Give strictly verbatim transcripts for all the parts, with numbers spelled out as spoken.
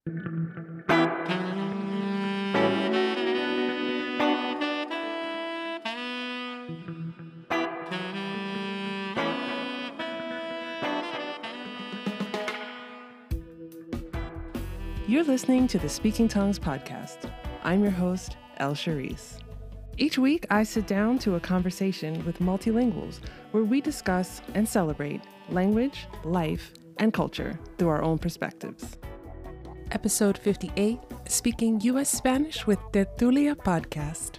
You're listening to the Speaking Tongues podcast. I'm your host, El Charisse. Each week, I sit down to a conversation with multilinguals where we discuss and celebrate language, life, and culture through our own perspectives. Episode fifty-eight, Speaking U S Spanish with Tertulia Podcast.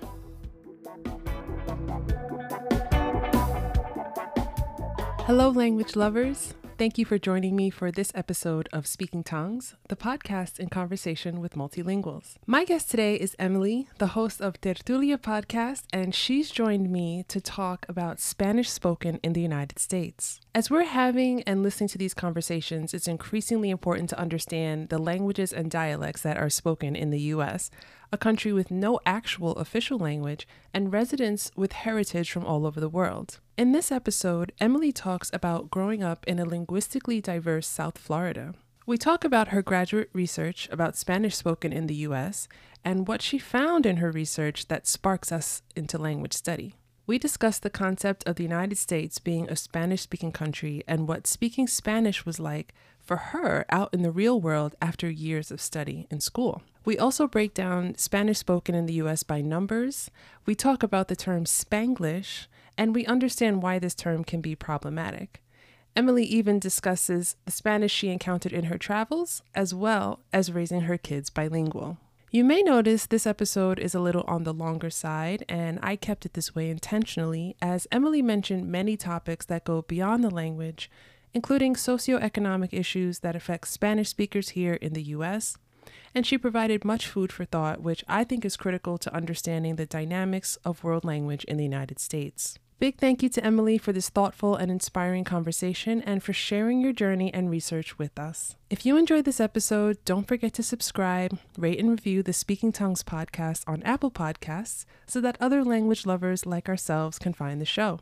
Hello, language lovers. Thank you for joining me for this episode of Speaking Tongues, the podcast in conversation with multilinguals. My guest today is Emily, the host of Tertulia Podcast, and she's joined me to talk about Spanish spoken in the United States. As we're having and listening to these conversations, it's increasingly important to understand the languages and dialects that are spoken in the U S, a country with no actual official language and residents with heritage from all over the world. In this episode, Emily talks about growing up in a linguistically diverse South Florida. We talk about her graduate research about Spanish spoken in the U S and what she found in her research that sparks us into language study. We discuss the concept of the United States being a Spanish-speaking country and what speaking Spanish was like for her out in the real world after years of study in school. We also break down Spanish spoken in the U S by numbers. We talk about the term Spanglish, and we understand why this term can be problematic. Emily even discusses the Spanish she encountered in her travels, as well as raising her kids bilingual. You may notice this episode is a little on the longer side, and I kept it this way intentionally, as Emily mentioned many topics that go beyond the language, including socioeconomic issues that affect Spanish speakers here in the U S, and she provided much food for thought, which I think is critical to understanding the dynamics of world language in the United States. Big thank you to Emily for this thoughtful and inspiring conversation and for sharing your journey and research with us. If you enjoyed this episode, don't forget to subscribe, rate, and review the Speaking Tongues podcast on Apple Podcasts so that other language lovers like ourselves can find the show.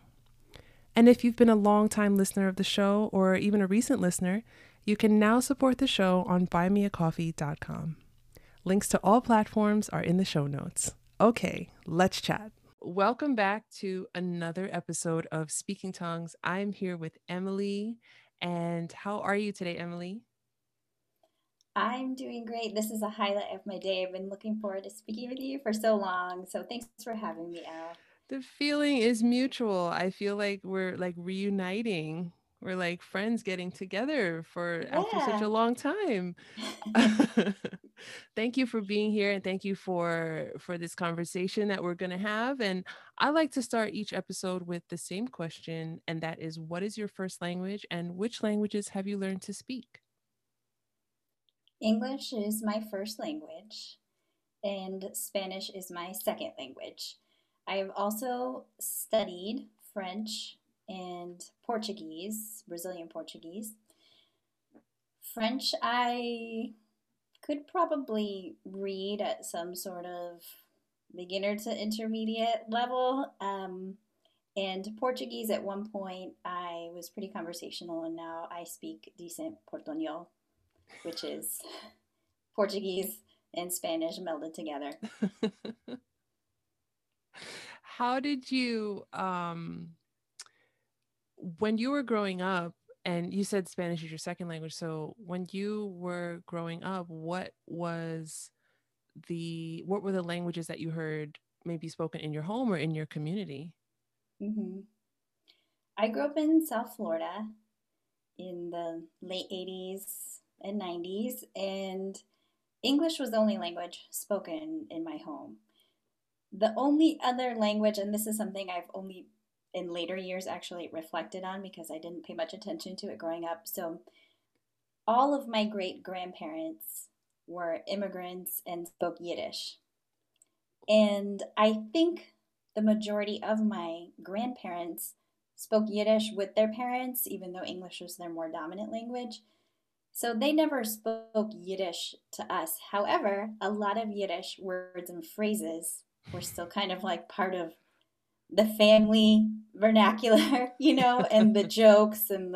And if you've been a long-time listener of the show or even a recent listener, you can now support the show on buy me a coffee dot com. Links to all platforms are in the show notes. Okay, let's chat. Welcome back to another episode of Speaking Tongues. I'm here with Emily. And how are you today, Emily? I'm doing great. This is a highlight of my day. I've been looking forward to speaking with you for so long. So thanks for having me, Al. The feeling is mutual. I feel like we're like reuniting. We're like friends getting together for Yeah. after such a long time. Thank you for being here, and thank you for for this conversation that we're going to have. And I like to start each episode with the same question, and that is, what is your first language and which languages have you learned to speak? English is my first language, and Spanish is my second language. I have also studied French and Portuguese, Brazilian Portuguese. French, I could probably read at some sort of beginner to intermediate level. Um, and Portuguese, at one point, I was pretty conversational, and now I speak decent Portuñol, which is Portuguese and Spanish melded together. How did you, um, when you were growing up, and you said Spanish is your second language, so when you were growing up, what was the, what were the languages that you heard maybe spoken in your home or in your community? Mm-hmm. I grew up in South Florida in the late eighties and nineties, and English was the only language spoken in my home. The only other language, and this is something I've only in later years actually reflected on because I didn't pay much attention to it growing up. So all of my great grandparents were immigrants and spoke Yiddish. And I think the majority of my grandparents spoke Yiddish with their parents, even though English was their more dominant language. So they never spoke Yiddish to us. However, a lot of Yiddish words and phrases were still kind of like part of the family vernacular, you know, and the jokes and the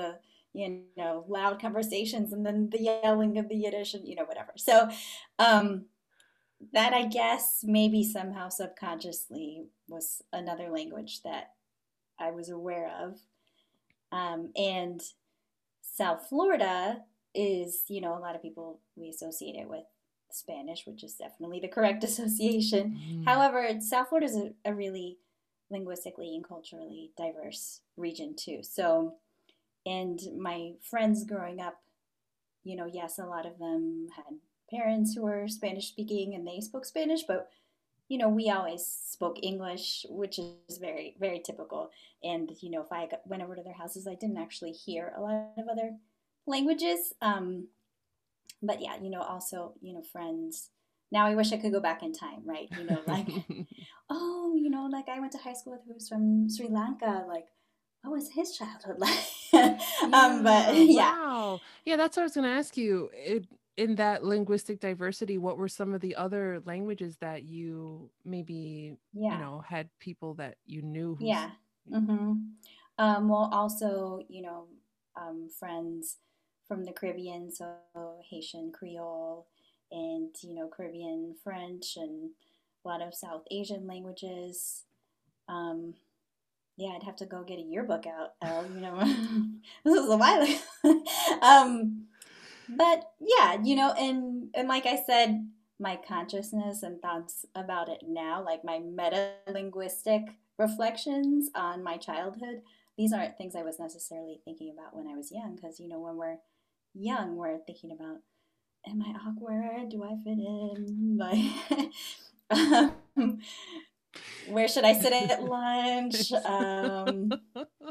you know, loud conversations and then the yelling of the Yiddish and, you know, whatever. So, um, that I guess maybe somehow subconsciously was another language that I was aware of. Um, and South Florida is, you know, a lot of people we associate it with Spanish, which is definitely the correct association. Mm. However, South Florida is a, a really linguistically and culturally diverse region too. So, and my friends growing up, you know, yes, a lot of them had parents who were Spanish speaking and they spoke Spanish, but you know, we always spoke English, which is very, very typical. And, you know, if I went over to their houses, I didn't actually hear a lot of other languages. Um, but yeah, you know, also, you know, friends. Now I wish I could go back in time, right? You know, like, oh, you know, like I went to high school with who was from Sri Lanka. Like, what was his childhood like? um, but Yeah, yeah, wow. Yeah, that's what I was going to ask you. It, in that linguistic diversity, what were some of the other languages that you maybe, you yeah, know, had people that you knew who's, yeah. Mm-hmm. Um, well, also, you know, um, friends from the Caribbean, so Haitian Creole and, you know, Caribbean French and a lot of South Asian languages. Um, yeah, I'd have to go get a yearbook out, Elle, you know, this was a while ago. um, but yeah, you know, and, and like I said, my consciousness and thoughts about it now, like my meta linguistic reflections on my childhood, these aren't things I was necessarily thinking about when I was young. Because, you know, when we're young, we're thinking about, am I awkward? Do I fit in? Like, um, where should I sit at lunch? Um,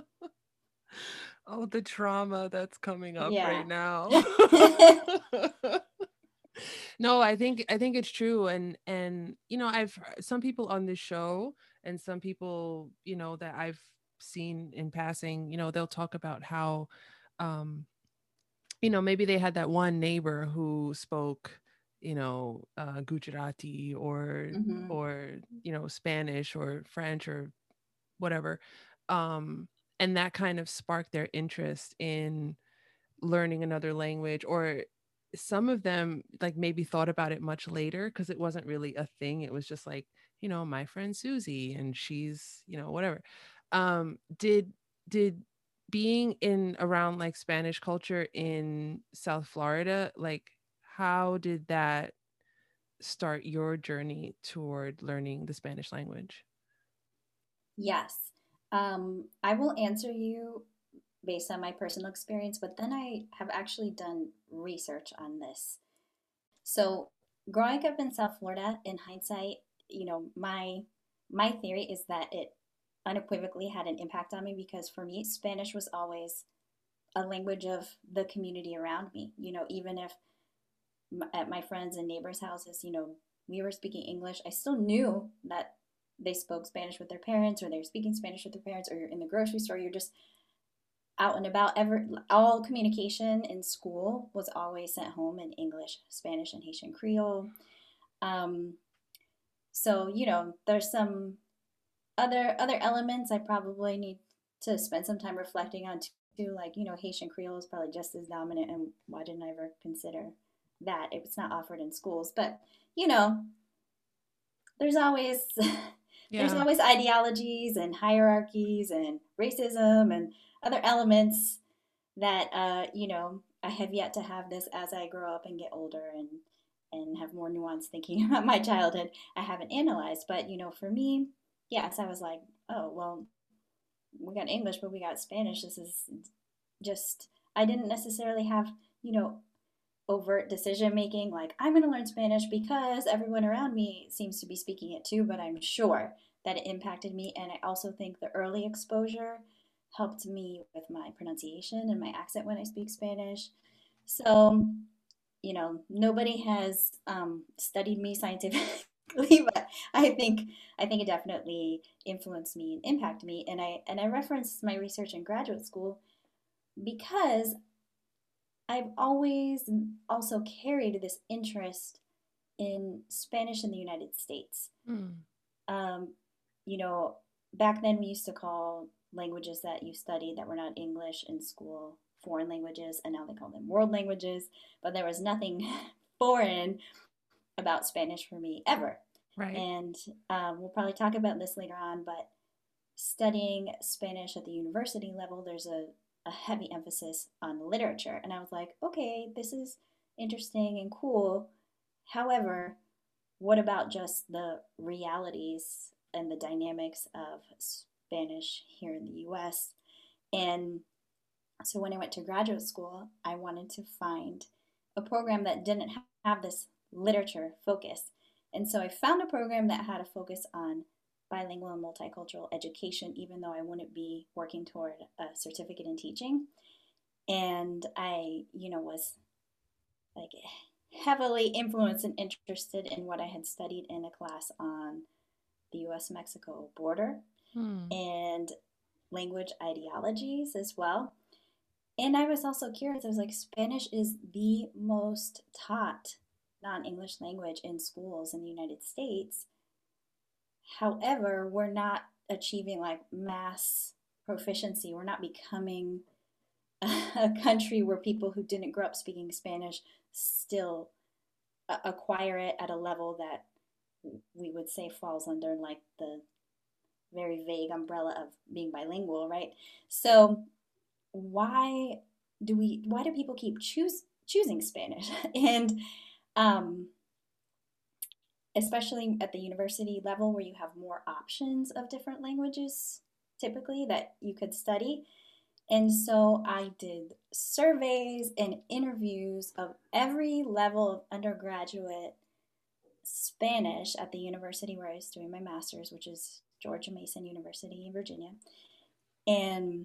oh, the trauma that's coming up yeah. right now. No, I think I think it's true, and and you know, I've heard- some people on this show and some people, you know, that I've seen in passing, you know, they'll talk about how um you know, maybe they had that one neighbor who spoke, you know, uh Gujarati or hmm or you know, Spanish or French or whatever. Um and that kind of sparked their interest in learning another language, or some of them like maybe thought about it much later because it wasn't really a thing. It was just like, you know, my friend Susie and she's, you know, whatever. um did did being in around like Spanish culture in South Florida, like how did that start your journey toward learning the Spanish language? Yes. Um, I will answer you based on my personal experience, but then I have actually done research on this. So, growing up in South Florida, in hindsight, you know, my my theory is that it unequivocally had an impact on me because for me, Spanish was always a language of the community around me. You know, even if at my friends and neighbors' houses, you know, we were speaking English, I still knew that they spoke Spanish with their parents or they were speaking Spanish with their parents, or you're in the grocery store, you're just out and about. Ever all communication in school was always sent home in English, Spanish, and Haitian Creole. Um, so you know, there's some other other elements I probably need to spend some time reflecting on too. Like you know, Haitian Creole is probably just as dominant, and why didn't I ever consider that if it's not offered in schools? But you know, there's always there's Yeah. always ideologies and hierarchies and racism and other elements that uh, you know I have yet to have this as I grow up and get older and and have more nuanced thinking about my childhood. I haven't analyzed, but you know, for me, yes, I was like, oh well, we got English, but we got Spanish. This is just I didn't necessarily have you know overt decision making like I'm going to learn Spanish because everyone around me seems to be speaking it too, but I'm sure that it impacted me. And I also think the early exposure helped me with my pronunciation and my accent when I speak Spanish. So, you know, nobody has um, studied me scientifically, but I think I think it definitely influenced me and impacted me. And I and I referenced my research in graduate school because I've always also carried this interest in Spanish in the United States. Mm. Um, you know, back then we used to call languages that you studied that were not English in school foreign languages, and now they call them world languages. But there was nothing foreign about Spanish for me ever. Right. And um, we'll probably talk about this later on, but studying Spanish at the university level, there's a, a heavy emphasis on literature. And I was like, okay, this is interesting and cool. However, what about just the realities and the dynamics of Spanish here in the U S? And so when I went to graduate school, I wanted to find a program that didn't have this literature focus. And so I found a program that had a focus on bilingual and multicultural education, even though I wouldn't be working toward a certificate in teaching. And I, you know, was like heavily influenced and interested in what I had studied in a class on the U S Mexico border hmm. and language ideologies as well. And I was also curious. I was like, Spanish is the most taught non-English language in schools in the United States. However, we're not achieving like mass proficiency. We're not becoming a country where people who didn't grow up speaking Spanish still acquire it at a level that we would say falls under like the very vague umbrella of being bilingual, right? So why do we why do people keep choose choosing Spanish? And um especially at the university level where you have more options of different languages typically that you could study. And so I did surveys and interviews of every level of undergraduate Spanish at the university where I was doing my master's, which is George Mason University in Virginia. And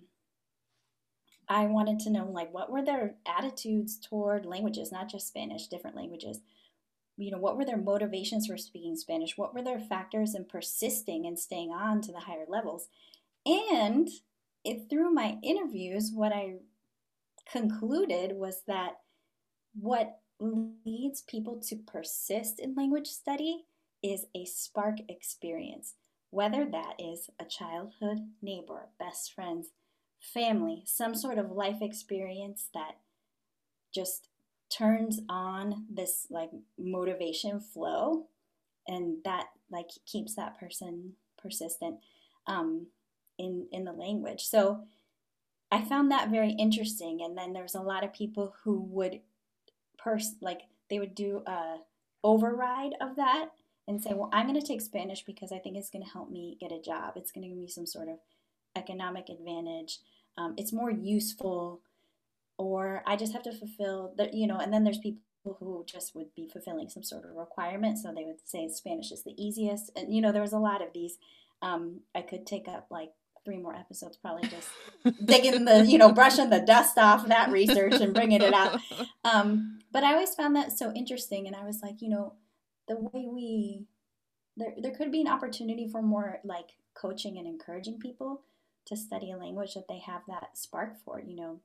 I wanted to know, like, what were their attitudes toward languages, not just Spanish, different languages. You know, what were their motivations for speaking Spanish? What were their factors in persisting and staying on to the higher levels? And it, through my interviews, what I concluded was that what leads people to persist in language study is a spark experience, whether that is a childhood neighbor, best friends, family, some sort of life experience that just turns on this like motivation flow, and that like keeps that person persistent um, in in the language. So I found that very interesting. And then there's a lot of people who would pers like they would do a override of that and say, well, I'm going to take Spanish because I think it's going to help me get a job. It's going to give me some sort of economic advantage. Um, it's more useful, or I just have to fulfill the, you know, and then there's people who just would be fulfilling some sort of requirement. So they would say Spanish is the easiest. And, you know, there was a lot of these. Um, I could take up like three more episodes, probably just digging the, you know, brushing the dust off that research and bringing it out. Um, but I always found that so interesting. And I was like, you know, the way we, there, there could be an opportunity for more like coaching and encouraging people to study a language that they have that spark for, you know,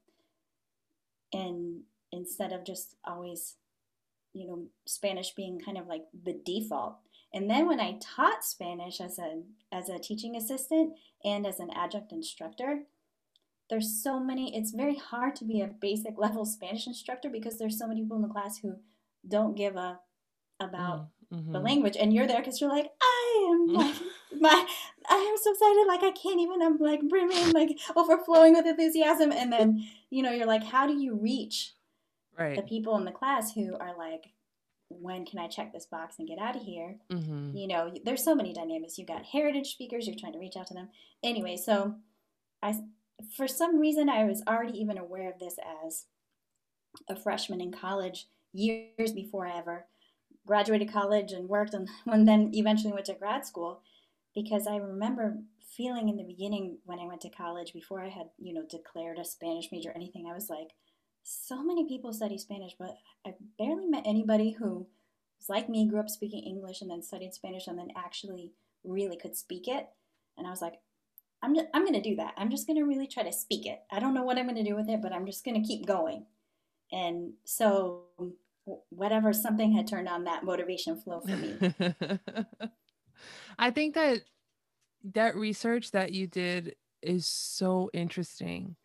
and instead of just always, you know, Spanish being kind of like the default. And then when I taught Spanish as a as a teaching assistant and as an adjunct instructor, there's so many, it's very hard to be a basic level Spanish instructor because there's so many people in the class who don't give a about mm-hmm. the language, and you're there because you're like, I am like my I am so excited, like I can't even, I'm like brimming, like overflowing with enthusiasm. And then, you know, you're like, how do you reach right. the people in the class who are like, when can I check this box and get out of here? Mm-hmm. You know, there's so many dynamics. You got heritage speakers, you're trying to reach out to them. Anyway, so I, for some reason, I was already even aware of this as a freshman in college, years before I ever graduated college and worked, and, and then eventually went to grad school, because I remember feeling in the beginning when I went to college, before I had, you know, declared a Spanish major or anything, I was like, so many people study Spanish, but I barely met anybody who was like me, grew up speaking English and then studied Spanish and then actually really could speak it. And I was like, I'm just, I'm going to do that. I'm just going to really try to speak it. I don't know what I'm going to do with it, but I'm just going to keep going. And so whatever, something had turned on that motivation flow for me. I think that that research that you did is so interesting.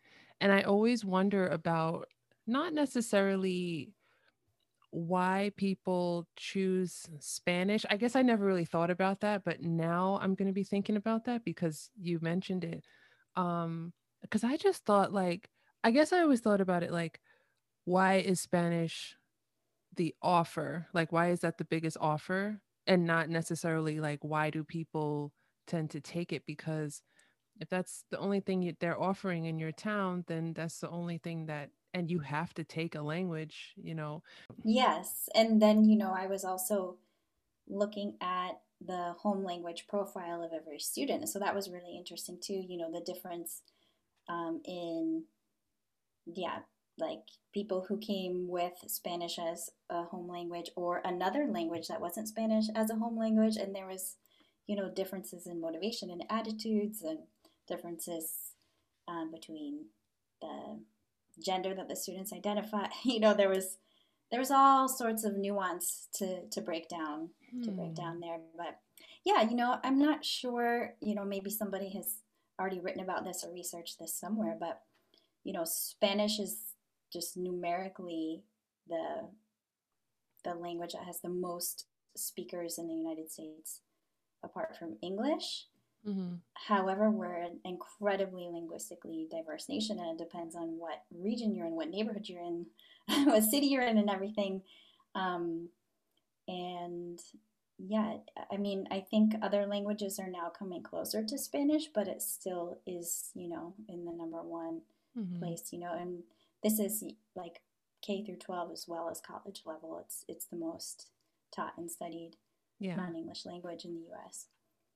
And I always wonder about not necessarily why people choose Spanish. I guess I never really thought about that, but now I'm going to be thinking about that because you mentioned it. Um, because I just thought like, I guess I always thought about it like, why is Spanish the offer? Like, why is that the biggest offer? And not necessarily like, why do people tend to take it? Because if that's the only thing you, they're offering in your town, then that's the only thing that, and you have to take a language, you know. Yes. And then, you know, I was also looking at the home language profile of every student. So that was really interesting too, you know, the difference um, in, yeah, like people who came with Spanish as a home language or another language that wasn't Spanish as a home language. And there was, you know, differences in motivation and attitudes and differences um, between the gender that the students identify. You know, there was there was all sorts of nuance to to break down to break down Hmm. there. But yeah, you know, I'm not sure. You know, maybe somebody has already written about this or researched this somewhere, but you know, Spanish is just numerically the the language that has the most speakers in the United States, apart from English. Hmm. However, we're an incredibly linguistically diverse nation, and it depends on what region you're in, what neighborhood you're in, what city you're in, and everything. Um, and yeah, I mean, I think other languages are now coming closer to Spanish, but it still is, you know, in the number one Hmm. place, you know, and this is like K through twelve as well as college level. It's it's the most taught and studied Yeah. non-English language in the U S.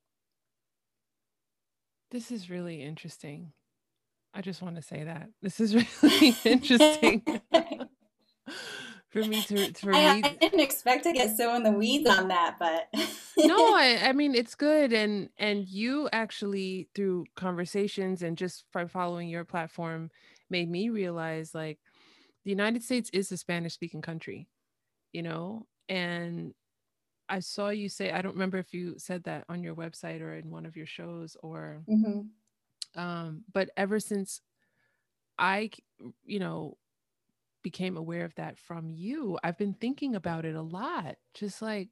This is really interesting. I just want to say that. This is really interesting for me to for I, me I didn't expect to get so in the weeds on that, but No, I I mean it's good and and you actually through conversations and just by following your platform made me realize like the United States is a Spanish speaking country, you know? And I saw you say I don't remember if you said that on your website or in one of your shows or Mhm. um but ever since I c- you know became aware of that from you, I've been thinking about it a lot. Just like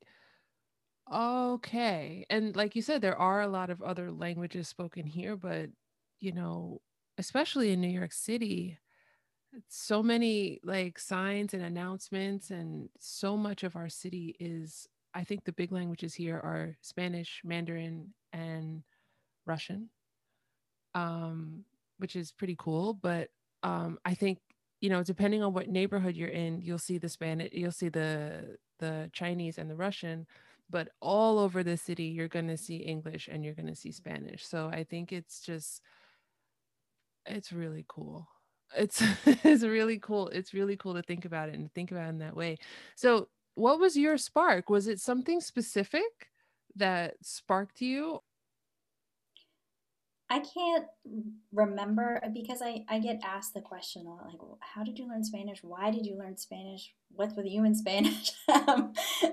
okay. And like you said, there are a lot of other languages spoken here, but you know, especially in New York City, so many like signs and announcements, and so much of our city is, I think the big languages here are Spanish, Mandarin, and Russian, um, which is pretty cool. But um, I think, you know, depending on what neighborhood you're in, you'll see the Spanish, you'll see the the Chinese and the Russian, but all over the city, you're going to see English and you're going to see Spanish. So I think it's just, it's really cool. It's it's really cool. It's really cool to think about it and think about it in that way. So, what was your spark? Was it something specific that sparked you? I can't remember because I, I get asked the question a lot like, "Well, how did you learn Spanish? Why did you learn Spanish? What's with you in Spanish?" um,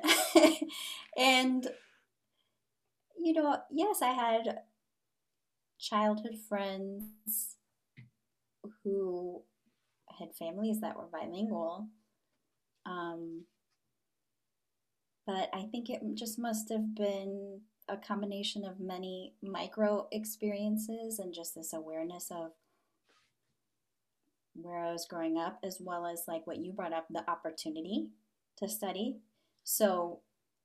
and, you know, yes, I had childhood friends who had families that were bilingual. Um, but I think it just must have been a combination of many micro experiences and just this awareness of where I was growing up, as well as like what you brought up, the opportunity to study. So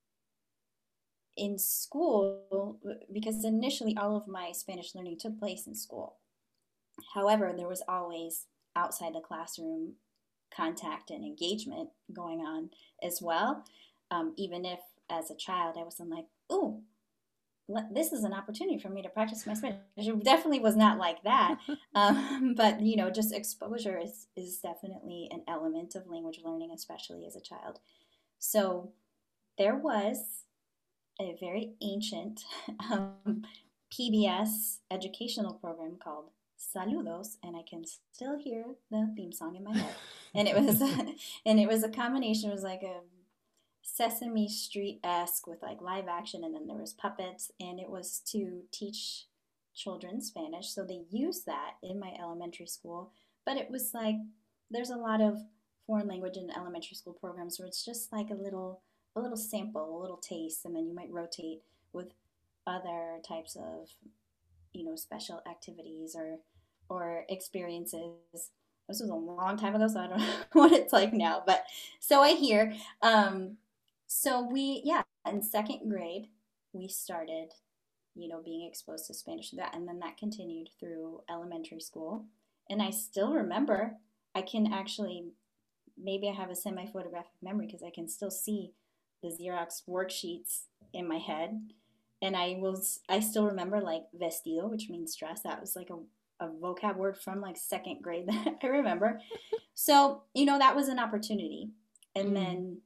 in school, because initially all of my Spanish learning took place in school. However, there was always outside the classroom contact and engagement going on as well. Um, even if as a child I wasn't like, oh, this is an opportunity for me to practice my Spanish. It definitely was not like that. Um, but, you know, just exposure is, is definitely an element of language learning, especially as a child. So there was a very ancient um, P B S educational program called Saludos, and I can still hear the theme song in my head. And it was, and it was a combination. It was like a Sesame Street esque with like live action, and then there was puppets, and it was to teach children Spanish. So they used that in my elementary school, but it was like, there's a lot of foreign language in elementary school programs where it's just like a little, a little sample, a little taste, and then you might rotate with other types of, you know, special activities or, or experiences. This was a long time ago, so I don't know what it's like now, but so I hear. Um, so we, yeah, in second grade, we started, you know, being exposed to Spanish through that. And then that continued through elementary school. And I still remember, I can actually, maybe I have a semi photographic memory because I can still see the Xerox worksheets in my head. And I was, I still remember like vestido, which means dress. That was like a, a vocab word from like second grade that I remember. So, you know, that was an opportunity. And mm. then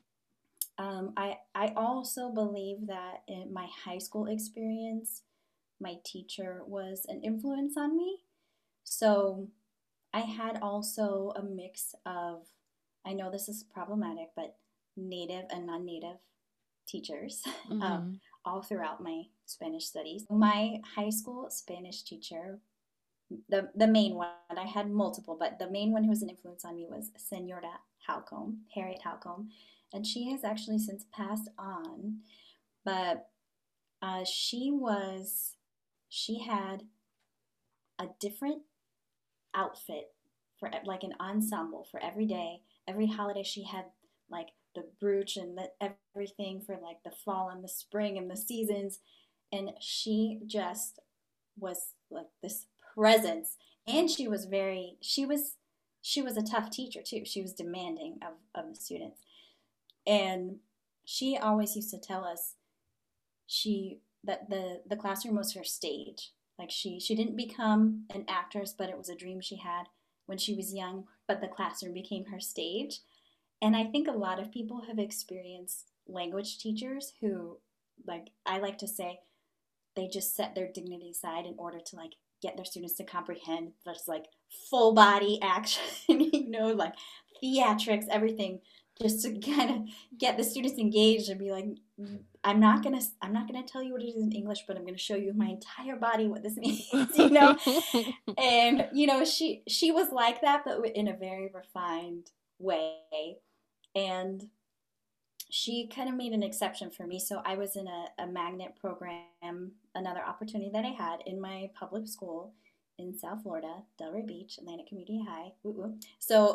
Um, I I also believe that in my high school experience, my teacher was an influence on me. So I had also a mix of, I know this is problematic, but native and non-native teachers mm-hmm. um, all throughout my Spanish studies. My high school Spanish teacher, the the main one, I had multiple, but the main one who was an influence on me was Senora Halcombe, Harriet Halcombe. And she has actually since passed on, but uh, she was, she had a different outfit for like an ensemble for every day. Every holiday she had like the brooch and the, everything for like the fall and the spring and the seasons. And she just was like this presence. And she was very, she was, she was a tough teacher too. She was demanding of, of the students. And she always used to tell us she that the, the classroom was her stage. Like she she didn't become an actress, but it was a dream she had when she was young, but the classroom became her stage. And I think a lot of people have experienced language teachers who, like I like to say, they just set their dignity aside in order to like get their students to comprehend just like full body action, you know, like theatrics, everything, just to kind of get the students engaged and be like, I'm not gonna, I'm not gonna tell you what it is in English, but I'm gonna show you with my entire body what this means, you know. And you know, she she was like that, but in a very refined way, and she kind of made an exception for me. So I was in a, a magnet program, another opportunity that I had in my public school in South Florida, Delray Beach, Atlantic Community High. Woo-woo. So,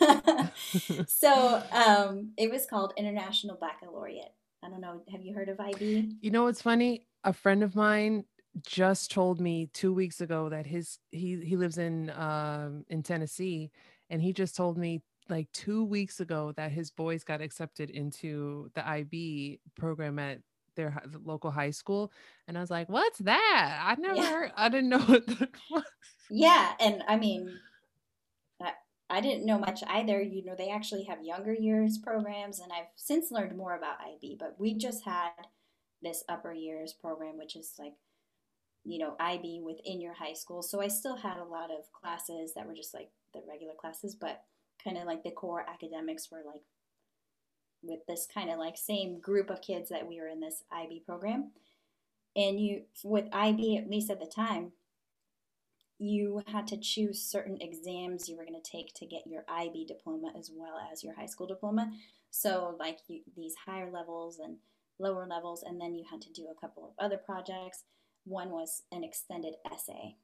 so um, it was called International Baccalaureate. I don't know. Have you heard of I B? You know what's funny? A friend of mine just told me two weeks ago that his he he lives in um, in Tennessee, and he just told me like two weeks ago that his boys got accepted into the I B program at their local high school. And I was like, what's that? I never yeah. heard, I didn't know what that was. Yeah. And I mean, I, I didn't know much either. You know, they actually have younger years programs, and I've since learned more about I B, but we just had this upper years program, which is like, you know, I B within your high school. So I still had a lot of classes that were just like the regular classes, but kind of like the core academics were like with this kind of like same group of kids that we were in this I B program. And you, with I B, at least at the time, you had to choose certain exams you were going to take to get your I B diploma as well as your high school diploma. So like you, these higher levels and lower levels, and then you had to do a couple of other projects. One was an extended essay.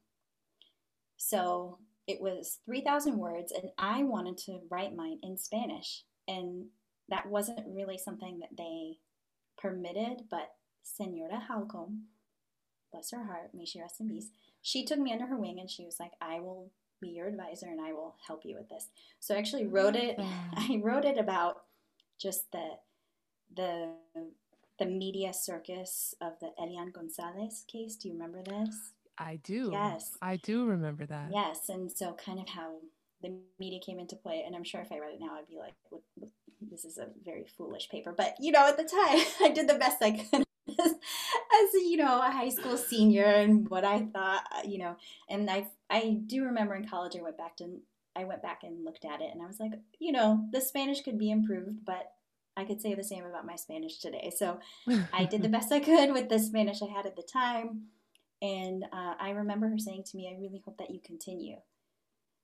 So it was three thousand words, and I wanted to write mine in Spanish. And that wasn't really something that they permitted, but Senora Halcombe, bless her heart, may she rest in peace, she took me under her wing and she was like, I will be your advisor and I will help you with this. So I actually wrote it, I wrote it about just the, the, the media circus of the Elian Gonzalez case. Do you remember this? I do. Yes. I do remember that. Yes. And so kind of how the media came into play. And I'm sure if I read it now, I'd be like, what, what, this is a very foolish paper. But, you know, at the time, I did the best I could as, as you know, a high school senior and what I thought, you know. And I I do remember in college, I went back to, I went back and looked at it. And I was like, you know, the Spanish could be improved, but I could say the same about my Spanish today. So I did the best I could with the Spanish I had at the time. And uh, I remember her saying to me, I really hope that you continue.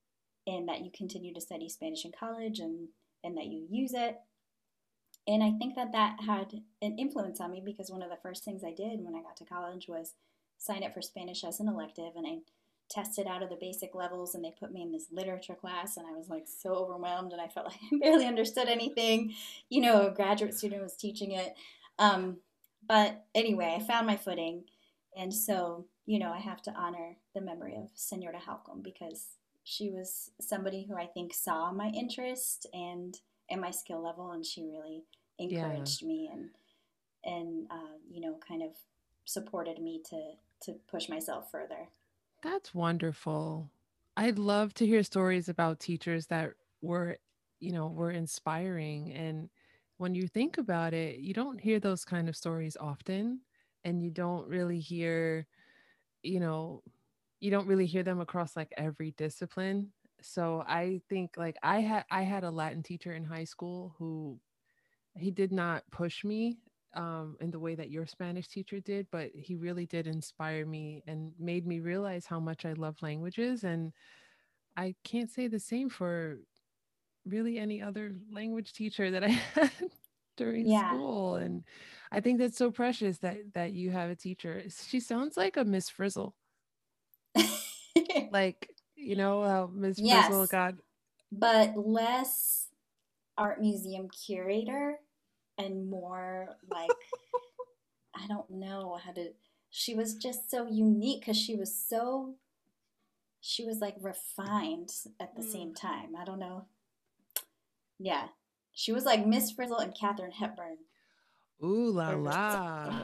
and that you continue to study Spanish in college and, and that you use it. And I think that that had an influence on me because one of the first things I did when I got to college was sign up for Spanish as an elective. And I tested out of the basic levels and they put me in this literature class. And I was like so overwhelmed and I felt like I barely understood anything. You know, a graduate student was teaching it. Um, but anyway, I found my footing. And so, you know, I have to honor the memory of Senora Halcom because she was somebody who I think saw my interest and and my skill level, and she really Yeah. encouraged me and and uh, you know, kind of supported me to to push myself further. That's wonderful. I'd love to hear stories about teachers that were, you know, were inspiring. And when you think about it, you don't hear those kind of stories often. And you don't really hear, you know, you don't really hear them across like every discipline. So I think like I had I had a Latin teacher in high school who he did not push me um, in the way that your Spanish teacher did, but he really did inspire me and made me realize how much I love languages. And I can't say the same for really any other language teacher that I had during Yeah. school. And I think that's so precious that that you have a teacher. She sounds like a Miss Frizzle, like you know how Miss Frizzle Yes, got. but less art museum curator and more like I don't know how to. She was just so unique because she was so she was like refined at the Mm. same time. I don't know. Yeah, she was like Miss Frizzle and Katharine Hepburn. Ooh la Or la.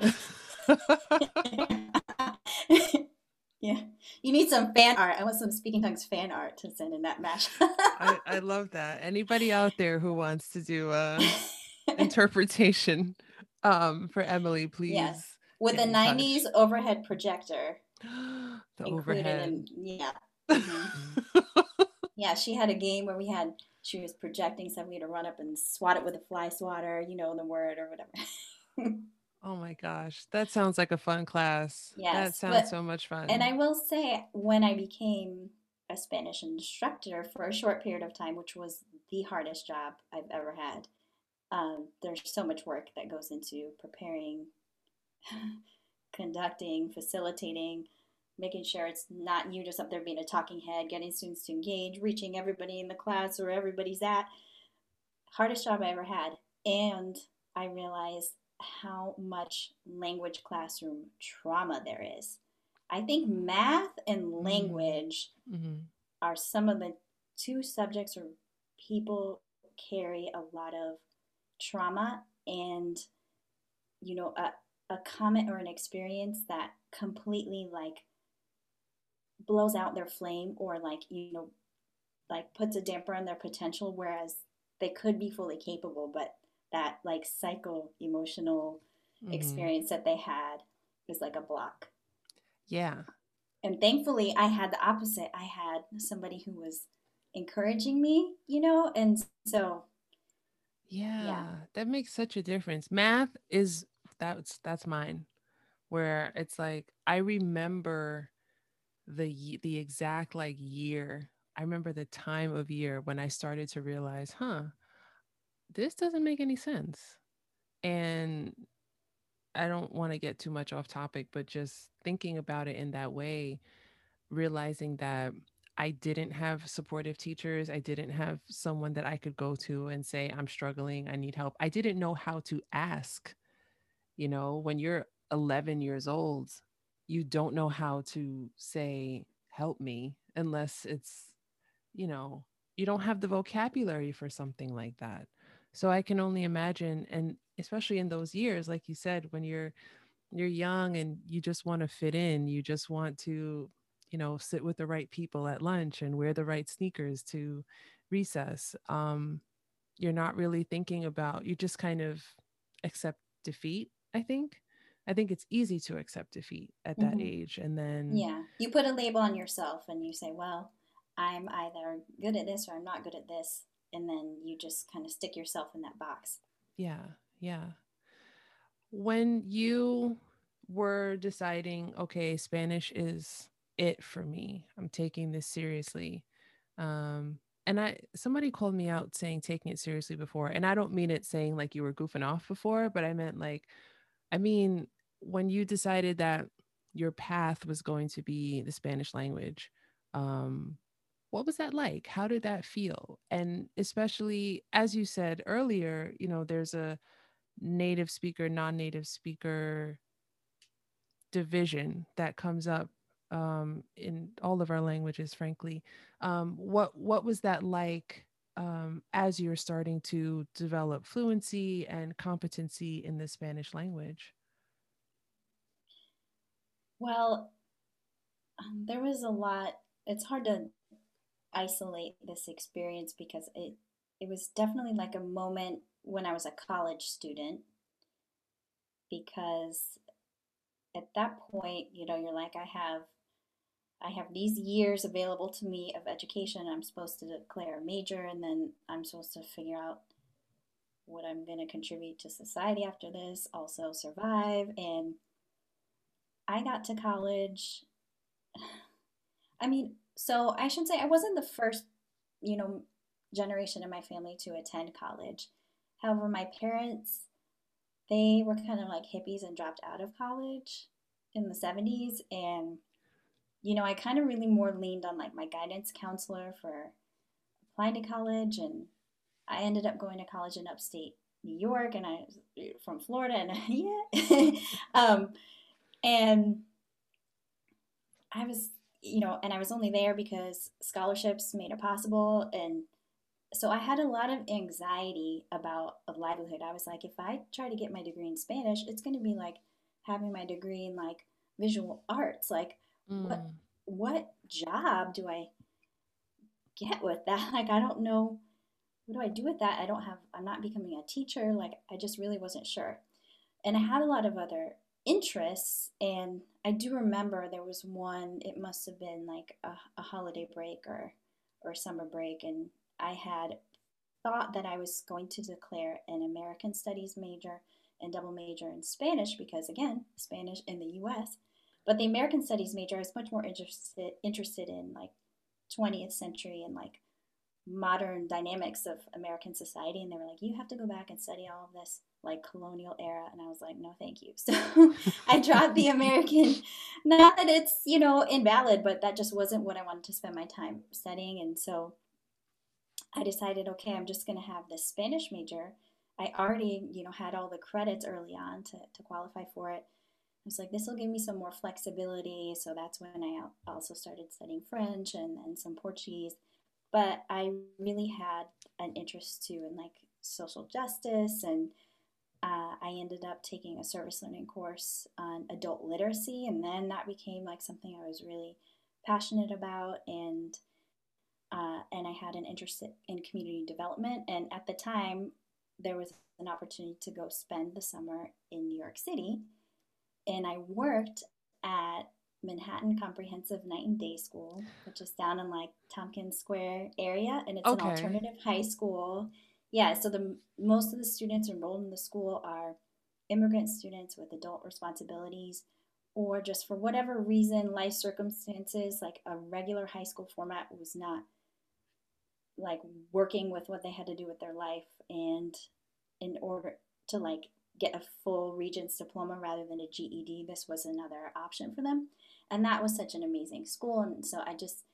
yeah, you need some fan art. I want some Speaking Tongues fan art to send in that match. I, I love that. Anybody out there who wants to do a interpretation um for Emily, Yes, please with get a in nineties touch. overhead projector The included, overhead. and yeah. Hmm. Yeah, she had a game where we had she was projecting something, we had to run up and swat it with a fly swatter, you know, the word or whatever. Oh my gosh, that sounds like a fun class. That Yes, sounds but so much and fun. I will say when I became a Spanish instructor for a short period of time, which was the hardest job I've ever had. Um, there's so much work that goes into preparing, conducting, facilitating, making sure it's not you just up there being a talking head, getting students to engage, reaching everybody in the class or everybody's at. Hardest job I ever had. And I realized how much language classroom trauma there is. I think math and Mm, language mhm. are some of the two subjects where people carry a lot of trauma and, you know, a, a comment or an experience that completely like blows out their flame or like, you know, like puts a damper on their potential, whereas they could be fully capable, but that like psycho emotional Mhm. experience that they had is like a block. Yeah. And thankfully, I had the opposite. I had somebody who was encouraging me, you know, and so yeah. Yeah, that makes such a difference. Math is that's that's mine. Where it's like I remember the ye- the exact like year. I remember the time of year when I started to realize, huh, this doesn't make any sense. And I don't want to get too much off topic, but just thinking about it in that way, realizing that I didn't have supportive teachers. I didn't have someone that I could go to and say, I'm struggling, I need help. I didn't know how to ask. You know, when you're eleven years old, you don't know how to say, help me, unless it's, you know, you don't have the vocabulary for something like that. So I can only imagine, and especially in those years, like you said, when you're you're young and you just want to fit in, you just want to, you know, sit with the right people at lunch and wear the right sneakers to recess. Um, you're not really thinking about, you just kind of accept defeat, I think. I think it's easy to accept defeat at that Hmm. age. And then, Yeah. You put a label on yourself and you say, well, I'm either good at this or I'm not good at this. And then you just kind of stick yourself in that box. yeah, yeah. When you were deciding, okay, Spanish is it for me, I'm taking this seriously, Um, and I somebody called me out saying taking it seriously before, and I don't mean it saying like you were goofing off before, but I meant like, I mean, when you decided that your path was going to be the Spanish language, um, what was that like? How did that feel? And especially as you said earlier, you know, there's a native speaker, non-native speaker division that comes up um, in all of our languages, frankly. Um, what what was that like um, as you're starting to develop fluency and competency in the Spanish language? Well, um, there was a lot. It's hard to isolate this experience because it it was definitely like a moment when I was a college student because at that point, you know, you're like I have I have these years available to me of education. I'm supposed to declare a major and then I'm supposed to figure out what I'm going to contribute to society after this, also survive. And I got to college. I mean, so I should say I wasn't the first, you know, generation in my family to attend college. However, my parents, they were kind of like hippies and dropped out of college in the seventies. And, you know, I kind of really more leaned on like my guidance counselor for applying to college. And I ended up going to college in upstate New York and I was from Florida. And yeah. um, and I was, you know, and I was only there because scholarships made it possible. And so I had a lot of anxiety about a livelihood. I was like, if I try to get my degree in Spanish, it's going to be like having my degree in like visual arts. Like, what Mm. what job do I get with that? Like, I don't know, what do I do with that? I don't have. I'm not becoming a teacher. Like, I just really wasn't sure. And I had a lot of other interests. And I do remember there was one. It must have been like a, a holiday break or or summer break, and I had thought that I was going to declare an American Studies major and double major in Spanish because, again, Spanish in the U S. But the American Studies major, I was much more interested interested in like twentieth century and like modern dynamics of American society. And they were like, you have to go back and study all of this like colonial era. And I was like, no, thank you. So I dropped the American. Not that it's, you know, invalid, but that just wasn't what I wanted to spend my time studying. And so I decided, okay, I'm just going to have this Spanish major. I already, you know, had all the credits early on to, to qualify for it. I was like, this will give me some more flexibility. So that's when I also started studying French and, and some Portuguese. But I really had an interest too in like social justice. And uh, I ended up taking a service learning course on adult literacy. And then that became like something I was really passionate about. And uh, and I had an interest in community development. And at the time, there was an opportunity to go spend the summer in New York City, and I worked at Manhattan Comprehensive Night and Day School, which is down in like Tompkins Square area, and it's an Okay. alternative high school. Yeah, so the most of the students enrolled in the school are immigrant students with adult responsibilities, or just for whatever reason, life circumstances, like a regular high school format was not like working with what they had to do with their life, and in order to like get a full regents diploma rather than a G E D, this was another option for them. And that was such an amazing school. And so I just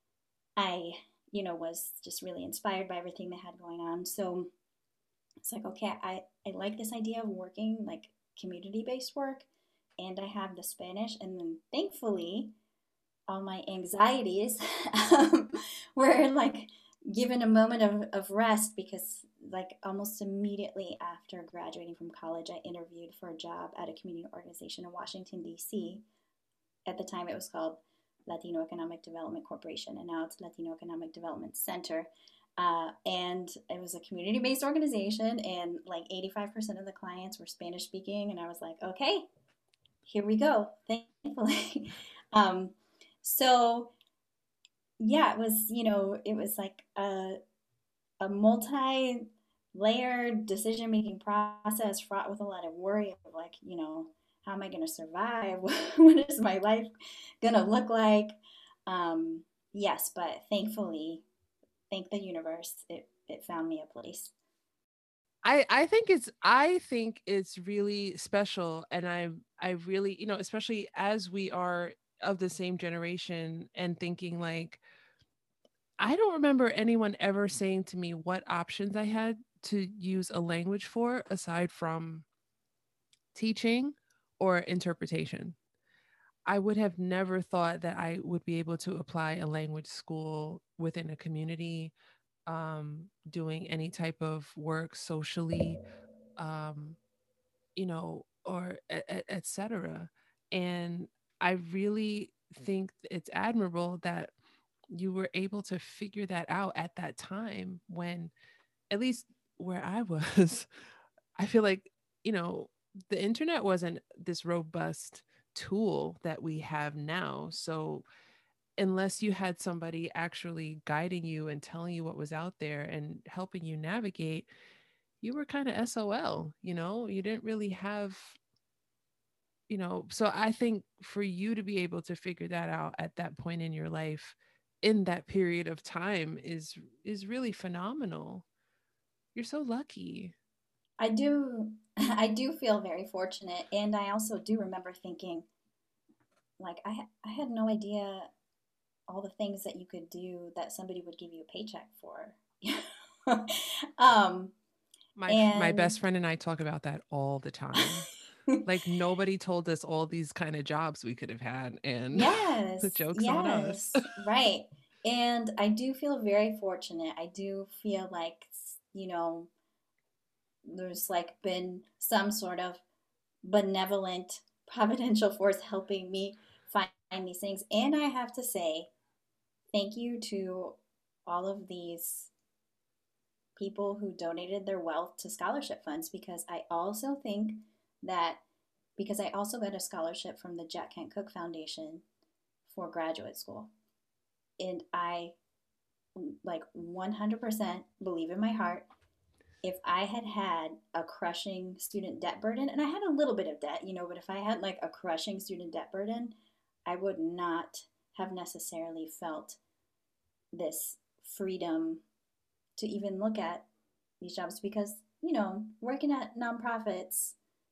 I you know was just really inspired by everything they had going on. So it's like, okay, I I like this idea of working like community based work, and I have the Spanish. And then thankfully all my anxieties um, were like given a moment of, of rest because like almost immediately after graduating from college, I interviewed for a job at a community organization in Washington, D C. At the time, it was called Latino Economic Development Corporation, and now it's Latino Economic Development Center. Uh, and it was a community based organization, and like eighty-five percent of the clients were Spanish speaking. And I was like, okay, here we go, thankfully. um, so yeah, it was, you know, it was like a, a multi layered decision making process fraught with a lot of worry of like, you know, how am I going to survive? What is my life going to look like? Um, yes, but thankfully, thank the universe, it, it found me a place. I I think it's I think it's really special, and I I really, you know, especially as we are of the same generation and thinking like I don't remember anyone ever saying to me what options I had to use a language for aside from teaching or interpretation. I would have never thought that I would be able to apply a language school within a community, um, doing any type of work socially, um, you know, or et, et, et cetera. And I really think it's admirable that you were able to figure that out at that time when, at least where I was, I feel like, you know, the internet wasn't this robust tool that we have now. So unless you had somebody actually guiding you and telling you what was out there and helping you navigate, you were kind of S O L, you know, you didn't really have, you know, so I think for you to be able to figure that out at that point in your life in that period of time is is really phenomenal. You're so lucky. I do I do feel very fortunate, and I also do remember thinking like I I had no idea all the things that you could do that somebody would give you a paycheck for. um My f- my and best friend and I talk about that all the time. Like nobody told us all these kind of jobs we could have had, and the yes, joke's on us. yes, right. And I do feel very fortunate. I do feel like, you know, there's like been some sort of benevolent providential force helping me find these things. And I have to say thank you to all of these people who donated their wealth to scholarship funds, because I also think that because I also got a scholarship from the Jack Kent Cooke Foundation for graduate school. And I like one hundred percent believe in my heart, if I had had a crushing student debt burden, and I had a little bit of debt, you know, but if I had like a crushing student debt burden, I would not have necessarily felt this freedom to even look at these jobs, because, you know, working at nonprofits,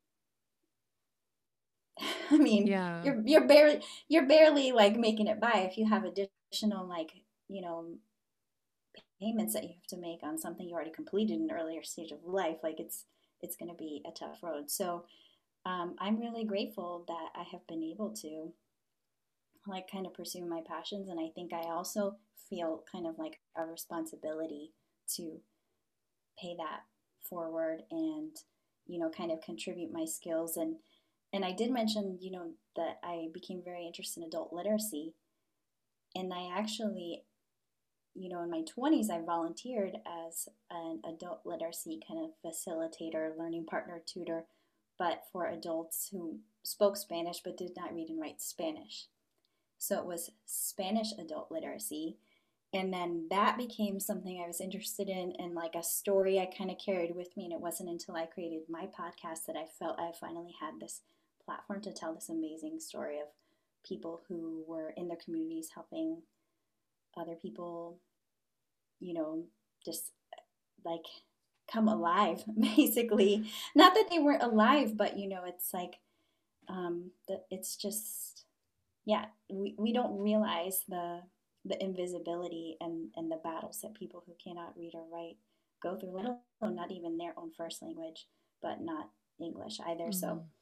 I mean, Yeah. you're you're barely you're barely like making it by if you have additional like, you know, payments that you have to make on something you already completed in an earlier stage of life. Like it's it's going to be a tough road. So um, I'm really grateful that I have been able to like kind of pursue my passions, and I think I also feel kind of like a responsibility to pay that forward and, you know, kind of contribute my skills. and and I did mention, you know, that I became very interested in adult literacy, and I actually, you know, in my twenties, I volunteered as an adult literacy kind of facilitator, learning partner, tutor, but for adults who spoke Spanish but did not read and write Spanish. So it was Spanish adult literacy. And then that became something I was interested in, and like a story I kind of carried with me. And it wasn't until I created my podcast that I felt I finally had this platform to tell this amazing story of people who were in their communities helping other people, you know, just like come alive, basically. Not that they weren't alive, but, you know, it's like, um, that it's just, yeah, we, we don't realize the the invisibility and, and the battles that people who cannot read or write go through, let alone not even their own first language, but not English either. So Mm.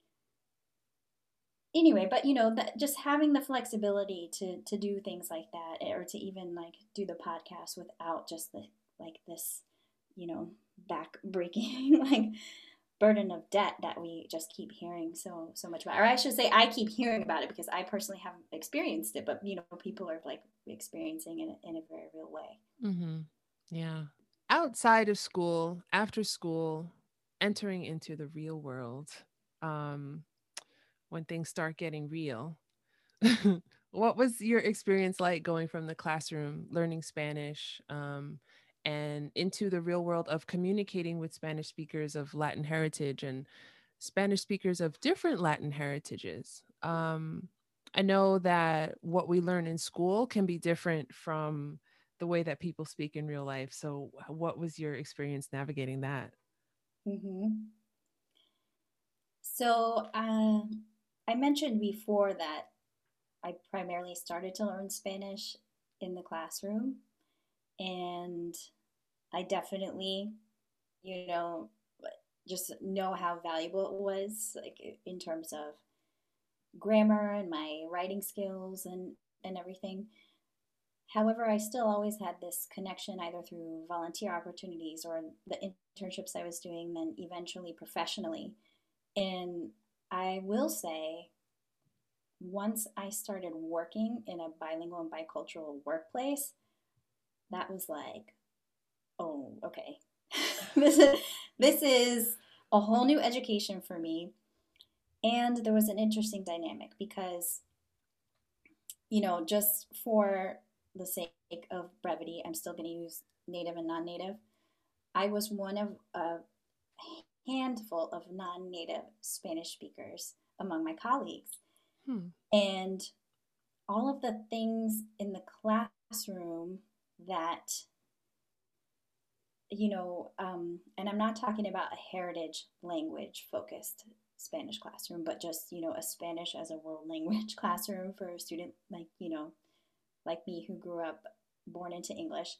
anyway, but you know, that just having the flexibility to to do things like that, or to even like do the podcast without just the like this, you know, back breaking like burden of debt that we just keep hearing so so much about. Or I should say I keep hearing about it because I personally haven't experienced it, but you know, people are like experiencing it in a very real way. Mm-hmm. Yeah. Outside of school, after school, entering into the real world, um, when things start getting real, what was your experience like going from the classroom, learning Spanish, um, and into the real world of communicating with Spanish speakers of Latin heritage and Spanish speakers of different Latin heritages? Um, I know that what we learn in school can be different from the way that people speak in real life. So, what was your experience navigating that? Mm-hmm. So uh, I mentioned before that I primarily started to learn Spanish in the classroom, and I definitely, you know, just know how valuable it was, like in terms of grammar and my writing skills and and everything. However, I still always had this connection either through volunteer opportunities or the internships I was doing, then eventually professionally. And I will say, once I started working in a bilingual and bicultural workplace, that was like, oh, okay. this is this is a whole new education for me. And there was an interesting dynamic because, you know, just for the sake of brevity, I'm still going to use native and non-native. I was one of a handful of non-native Spanish speakers among my colleagues. Hmm. And all of the things in the classroom that, you know, um, and I'm not talking about a heritage language focused Spanish classroom, but just, you know, a Spanish as a world language classroom for a student like, you know, like me who grew up born into English.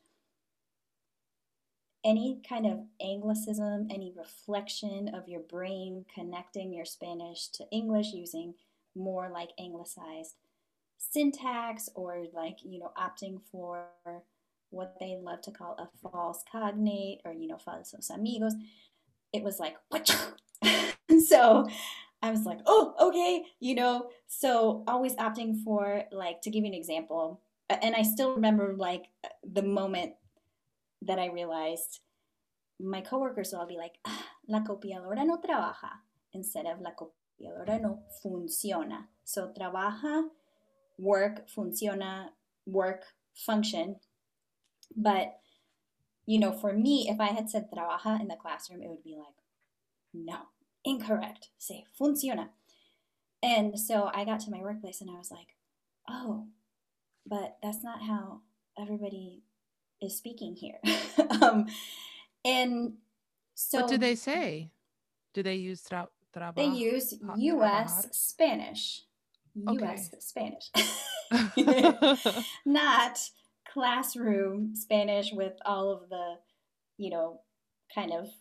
Any kind of Anglicism, any reflection of your brain connecting your Spanish to English using more like anglicized syntax, or like, you know, opting for what they love to call a false cognate, or, you know, falsos amigos. It was like, so I was like, oh, okay, you know, so always opting for, like, to give you an example, and I still remember like the moment that I realized my coworkers will all be like, ah, la copiadora no trabaja, instead of la copiadora no funciona. So trabaja, work, funciona, work, function. But, you know, for me, if I had said trabaja in the classroom, it would be like, no, incorrect. Say funciona. And so I got to my workplace and I was like, oh, but that's not how everybody is speaking here. um, and What do so they say? Do they use tra- they trabajo? use U S Trabajar? Spanish. U S Okay. Spanish. Not classroom Spanish with all of the, you know, kind of,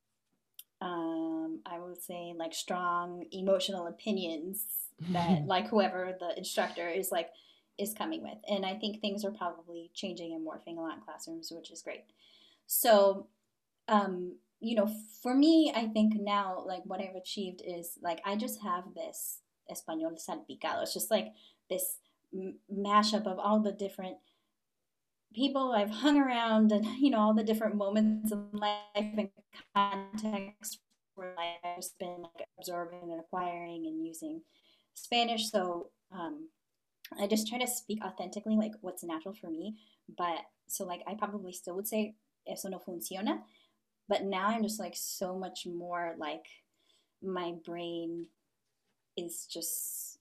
um, I would say, like strong emotional opinions that, like, whoever the instructor is, like, is coming with. And I think things are probably changing and morphing a lot in classrooms, which is great. So, um, you know, for me, I think now, like, what I've achieved is, like, I just have this español salpicado. It's just like this m- mashup of all the different people I've hung around, and, you know, all the different moments of life and context where, like, I've just been, like, absorbing and acquiring and using Spanish. So um, I just try to speak authentically, like what's natural for me. But so, like, I probably still would say eso no funciona, but now I'm just like so much more like my brain is just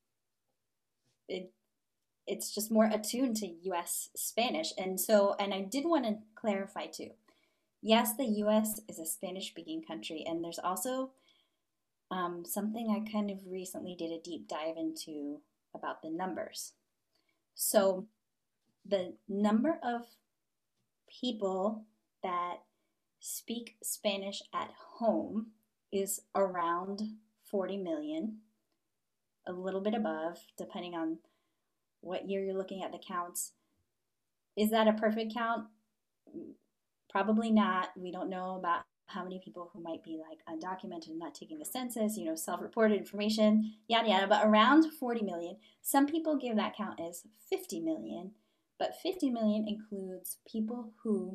it, it's just more attuned to U S Spanish. And so, and I did want to clarify too. Yes, the U S is a Spanish speaking country, and there's also um, something I kind of recently did a deep dive into about the numbers. So, the number of people that speak Spanish at home is around forty million, a little bit above, depending on what year you're looking at the counts. Is that a perfect count? Probably not. We don't know about how many people who might be like undocumented, not taking the census, you know, self-reported information, yada yada, but around forty million. Some people give that count as fifty million, but fifty million includes people who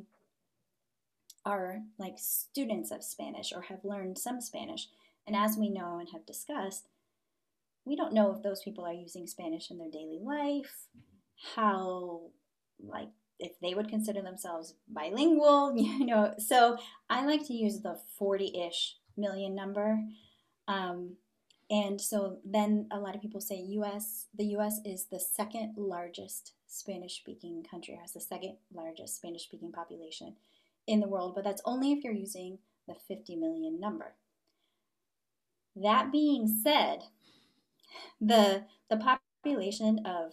are like students of Spanish or have learned some Spanish. And as we know and have discussed, we don't know if those people are using Spanish in their daily life, how, like, if they would consider themselves bilingual, you know. So I like to use the forty-ish million number. Um, And so then a lot of people say U S, the U S is the second largest Spanish speaking country, has the second largest Spanish speaking population in the world, but that's only if you're using the fifty million number. That being said, the the population of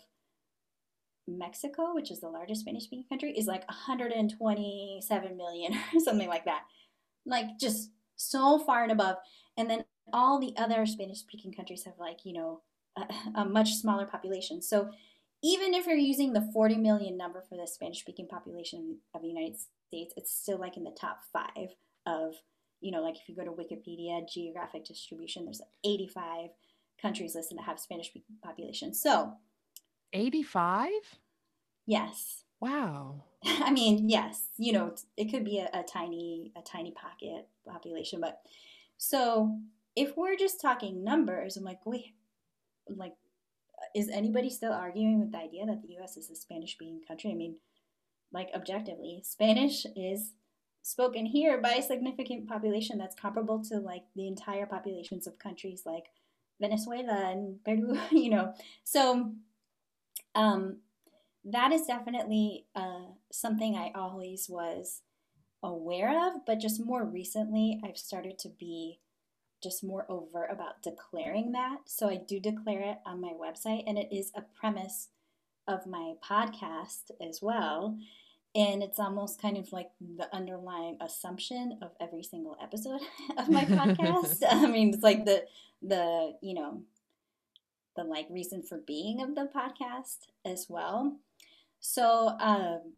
Mexico, which is the largest Spanish speaking country, is like one hundred twenty-seven million or something like that. Like just so far and above. And then all the other Spanish speaking countries have like, you know, a, a much smaller population. So even if you're using the forty million number for the Spanish speaking population of the United States, it's still like in the top five of, you know, like if you go to Wikipedia, geographic distribution, there's eighty-five countries listed that have Spanish speaking population. So eighty-five? yes. Wow. I mean, yes, you know, it could be a, a tiny, a tiny pocket population, but so if we're just talking numbers, I'm like, wait, like, is anybody still arguing with the idea that the U S is a Spanish-speaking country? I mean, like objectively, Spanish is spoken here by a significant population that's comparable to like the entire populations of countries like Venezuela and Peru, you know. So um, that is definitely uh, something I always was aware of, but just more recently, I've started to be just more overt about declaring that. So I do declare it on my website, and it is a premise of my podcast as well. And it's almost kind of like the underlying assumption of every single episode of my podcast. I mean, it's like the the you know the like reason for being of the podcast as well. So um,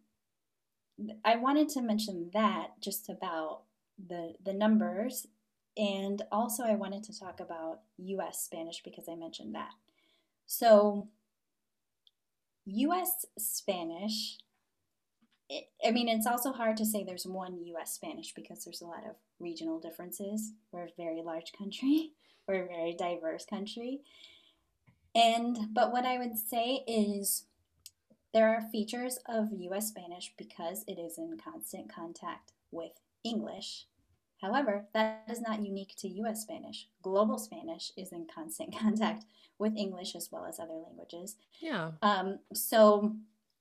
I wanted to mention that just about the the numbers, and also I wanted to talk about U S Spanish because I mentioned that. So U S Spanish, it, I mean, it's also hard to say there's one U S Spanish because there's a lot of regional differences. We're a very large country. We're a very diverse country. And but what I would say is there are features of U S Spanish because it is in constant contact with English. However, that is not unique to U S Spanish. Global Spanish is in constant contact with English as well as other languages. Yeah. Um, so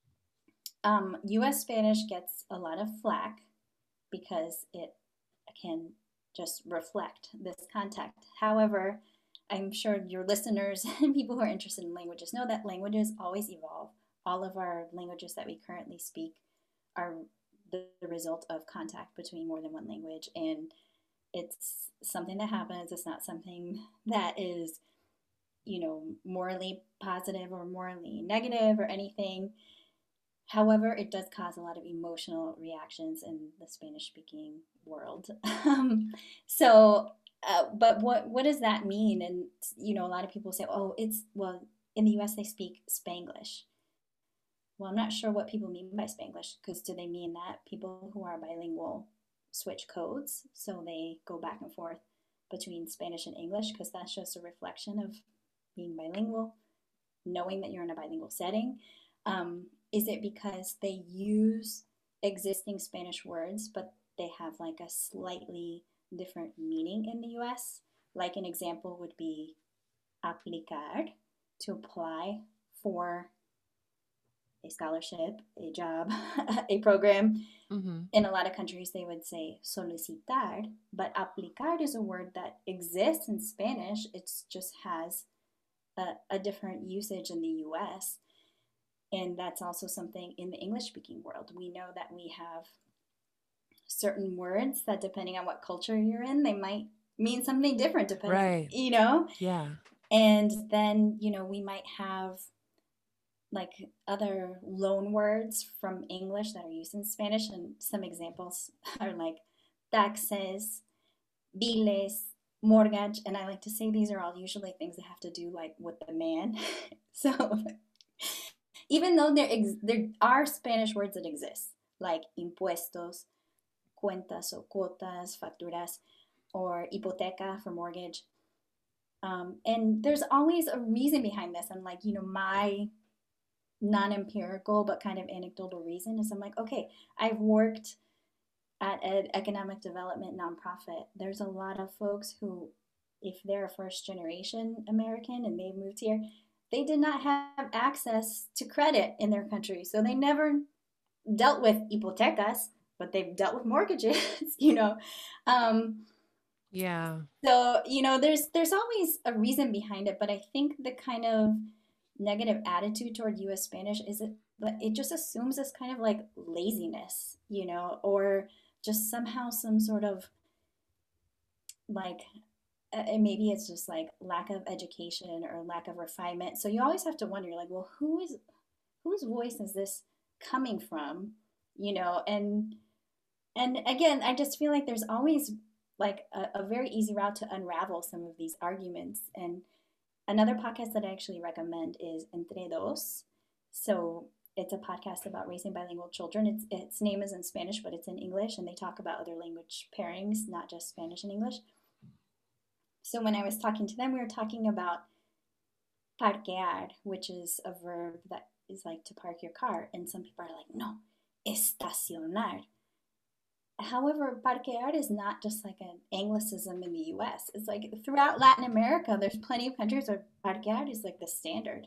um, U S Spanish gets a lot of flack because it can just reflect this contact. However, I'm sure your listeners and people who are interested in languages know that languages always evolve. All of our languages that we currently speak are the result of contact between more than one language, and it's something that happens. It's not something that is, you know, morally positive or morally negative or anything. However, it does cause a lot of emotional reactions in the Spanish speaking world. Um, so, uh, but what what does that mean? And you know, a lot of people say, "Oh, it's well in the U S they speak Spanglish." Well, I'm not sure what people mean by Spanglish because do they mean that people who are bilingual switch codes so they go back and forth between Spanish and English because that's just a reflection of being bilingual, knowing that you're in a bilingual setting? Um, is it because they use existing Spanish words, but they have like a slightly different meaning in the U S? Like an example would be aplicar, to apply for a scholarship, a job, a program. Mm-hmm. In a lot of countries, they would say solicitar, but aplicar is a word that exists in Spanish. It just has a, a different usage in the U S. And that's also something in the English speaking world. We know that we have certain words that, depending on what culture you're in, they might mean something different, depending, right. you know? Yeah. And then, you know, we might have like other loan words from English that are used in Spanish. And some examples are like taxes, biles, mortgage. And I like to say these are all usually things that have to do like with the man. So even though there, ex- there are Spanish words that exist, like impuestos, cuentas o cuotas, facturas, or hipoteca for mortgage. Um, and there's always a reason behind this. And like, you know, my non-empirical but kind of anecdotal reason is I'm like, okay, I've worked at an economic development nonprofit. There's a lot of folks who if they're a first generation American and they moved here, they did not have access to credit in their country. So they never dealt with hipotecas, but they've dealt with mortgages, you know. Um, Yeah. so, you know, there's there's always a reason behind it, but I think the kind of negative attitude toward U S Spanish is it but it just assumes this kind of like laziness, you know, or just somehow some sort of like uh, maybe it's just like lack of education or lack of refinement. So you always have to wonder like, well, who is whose voice is this coming from? You know, and and again, I just feel like there's always like a, a very easy route to unravel some of these arguments. And another podcast that I actually recommend is Entre Dos. So it's a podcast about raising bilingual children. It's its name is in Spanish, but it's in English, and they talk about other language pairings, not just Spanish and English. So when I was talking to them, we were talking about parquear, which is a verb that is like to park your car. And some people are like, no, estacionar. However, parquear is not just like an Anglicism in the U S. It's like throughout Latin America, there's plenty of countries where parquear is like the standard.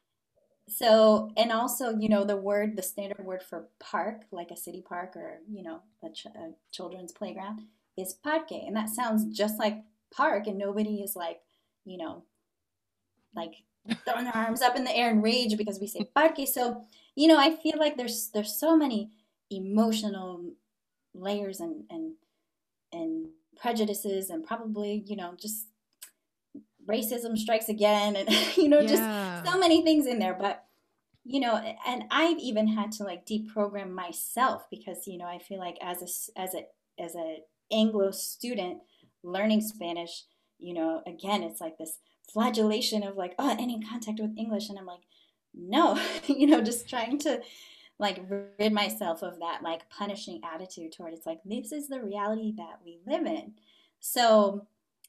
So, and also, you know, the word, the standard word for park, like a city park or, you know, a, ch- a children's playground, is parque. And that sounds just like park, and nobody is like, you know, like throwing their arms up in the air in rage because we say parque. So, you know, I feel like there's there's so many emotional layers and and and prejudices and probably, you know, just racism strikes again and you know, just Yeah. so many things in there. But you know, and I've even had to like deprogram myself because you know I feel like as a as a as a Anglo student learning Spanish, you know, again it's like this flagellation of like, oh, any contact with English, and I'm like, no, you know, just trying to like rid myself of that like punishing attitude toward it's like this is the reality that we live in. So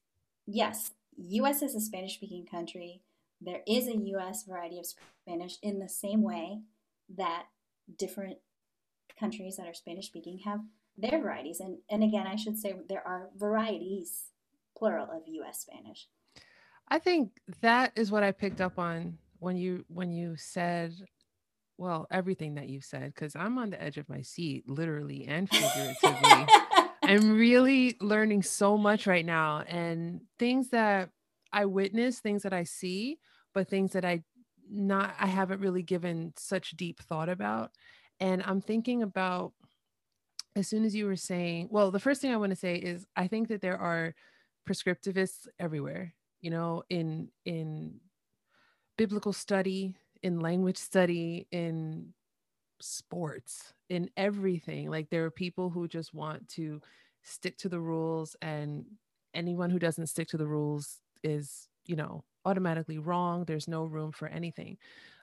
yes, U S is a Spanish speaking country. There is a U S variety of Spanish in the same way that different countries that are Spanish speaking have their varieties. And, and again, I should say there are varieties, plural, of U S Spanish. I think that is what I picked up on when you when you said, well, everything that you said, because I'm on the edge of my seat, literally and figuratively. I'm really learning so much right now, and things that I witness, things that I see, but things that I not I haven't really given such deep thought about. And I'm thinking about, as soon as you were saying, well, the first thing I want to say is I think that there are prescriptivists everywhere, you know, in in biblical study, in language study, in sports, in everything. Like there are people who just want to stick to the rules, and anyone who doesn't stick to the rules is, you know, automatically wrong. There's no room for anything.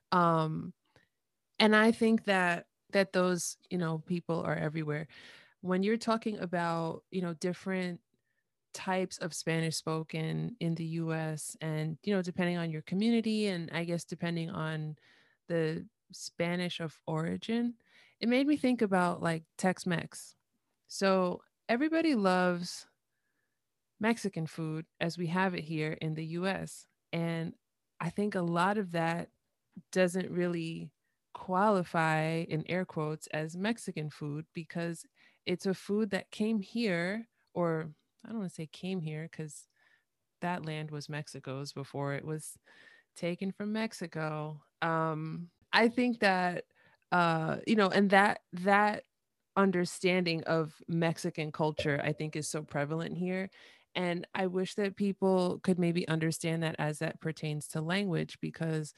Um and I think that that those, you know, people are everywhere. When you're talking about, you know, different types of Spanish spoken in the U S, and, you know, depending on your community, and I guess depending on the Spanish of origin, it made me think about like Tex Mex. So everybody loves Mexican food as we have it here in the U S. And I think a lot of that doesn't really qualify in air quotes as Mexican food because it's a food that came here, or I don't want to say came here because that land was Mexico's before it was taken from Mexico. Um, I think that uh, you know, and that that understanding of Mexican culture, I think, is so prevalent here. And I wish that people could maybe understand that as that pertains to language, because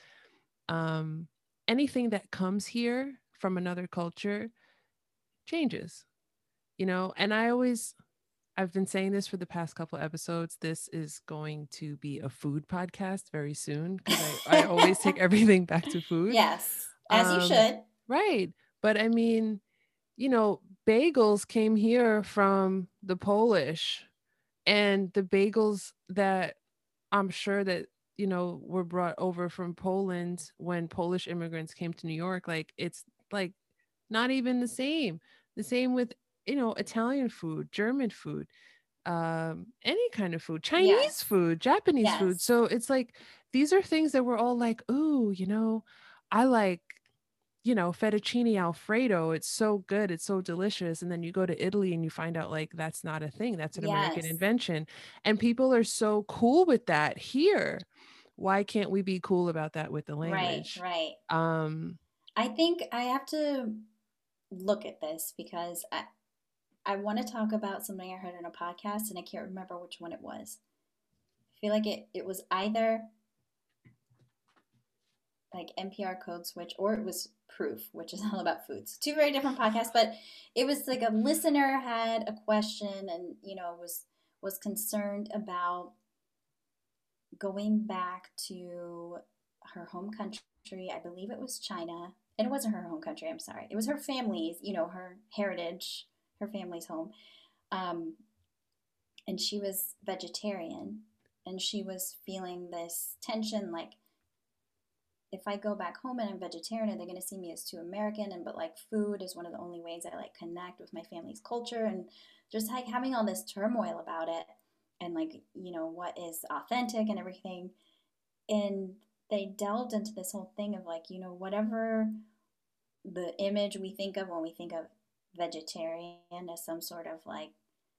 um, anything that comes here from another culture changes, you know. And I always, I've been saying this for the past couple episodes. This is going to be a food podcast very soon because I, I always take everything back to food. Yes, as you Um, should. right. But I mean, you know, bagels came here from the Polish, and the bagels that I'm sure that, you know, were brought over from Poland when Polish immigrants came to New York, like it's like not even the same. The same with, you know, Italian food, German food. um, any kind of food, Chinese Yes. food, Japanese food. Yes. So it's like these are things that we're all like, ooh, you know, I like, you know, fettuccine alfredo. It's so good. It's so delicious. And then you go to Italy and you find out like that's not a thing. That's an American Yes. invention. And people are so cool with that here. Why can't we be cool about that with the Right, language? right. Um, I think I have to look at this because I, I want to talk about something I heard in a podcast and I can't remember which one it was. I feel like it, it was either like N P R Code Switch or it was Proof, which is all about foods. Two very different podcasts, but it was like a listener had a question and, you know, was was concerned about going back to her home country. I believe it was China. And it wasn't her home country, I'm sorry. It was her family's, you know, her heritage, her family's home. Um, and she was vegetarian and she was feeling this tension like if I go back home and I'm vegetarian, they're going to see me as too American. And but like food is one of the only ways I like connect with my family's culture, and just like having all this turmoil about it, and like you know what is authentic and everything. And they delved into this whole thing of like you know whatever the image we think of when we think of vegetarian as some sort of like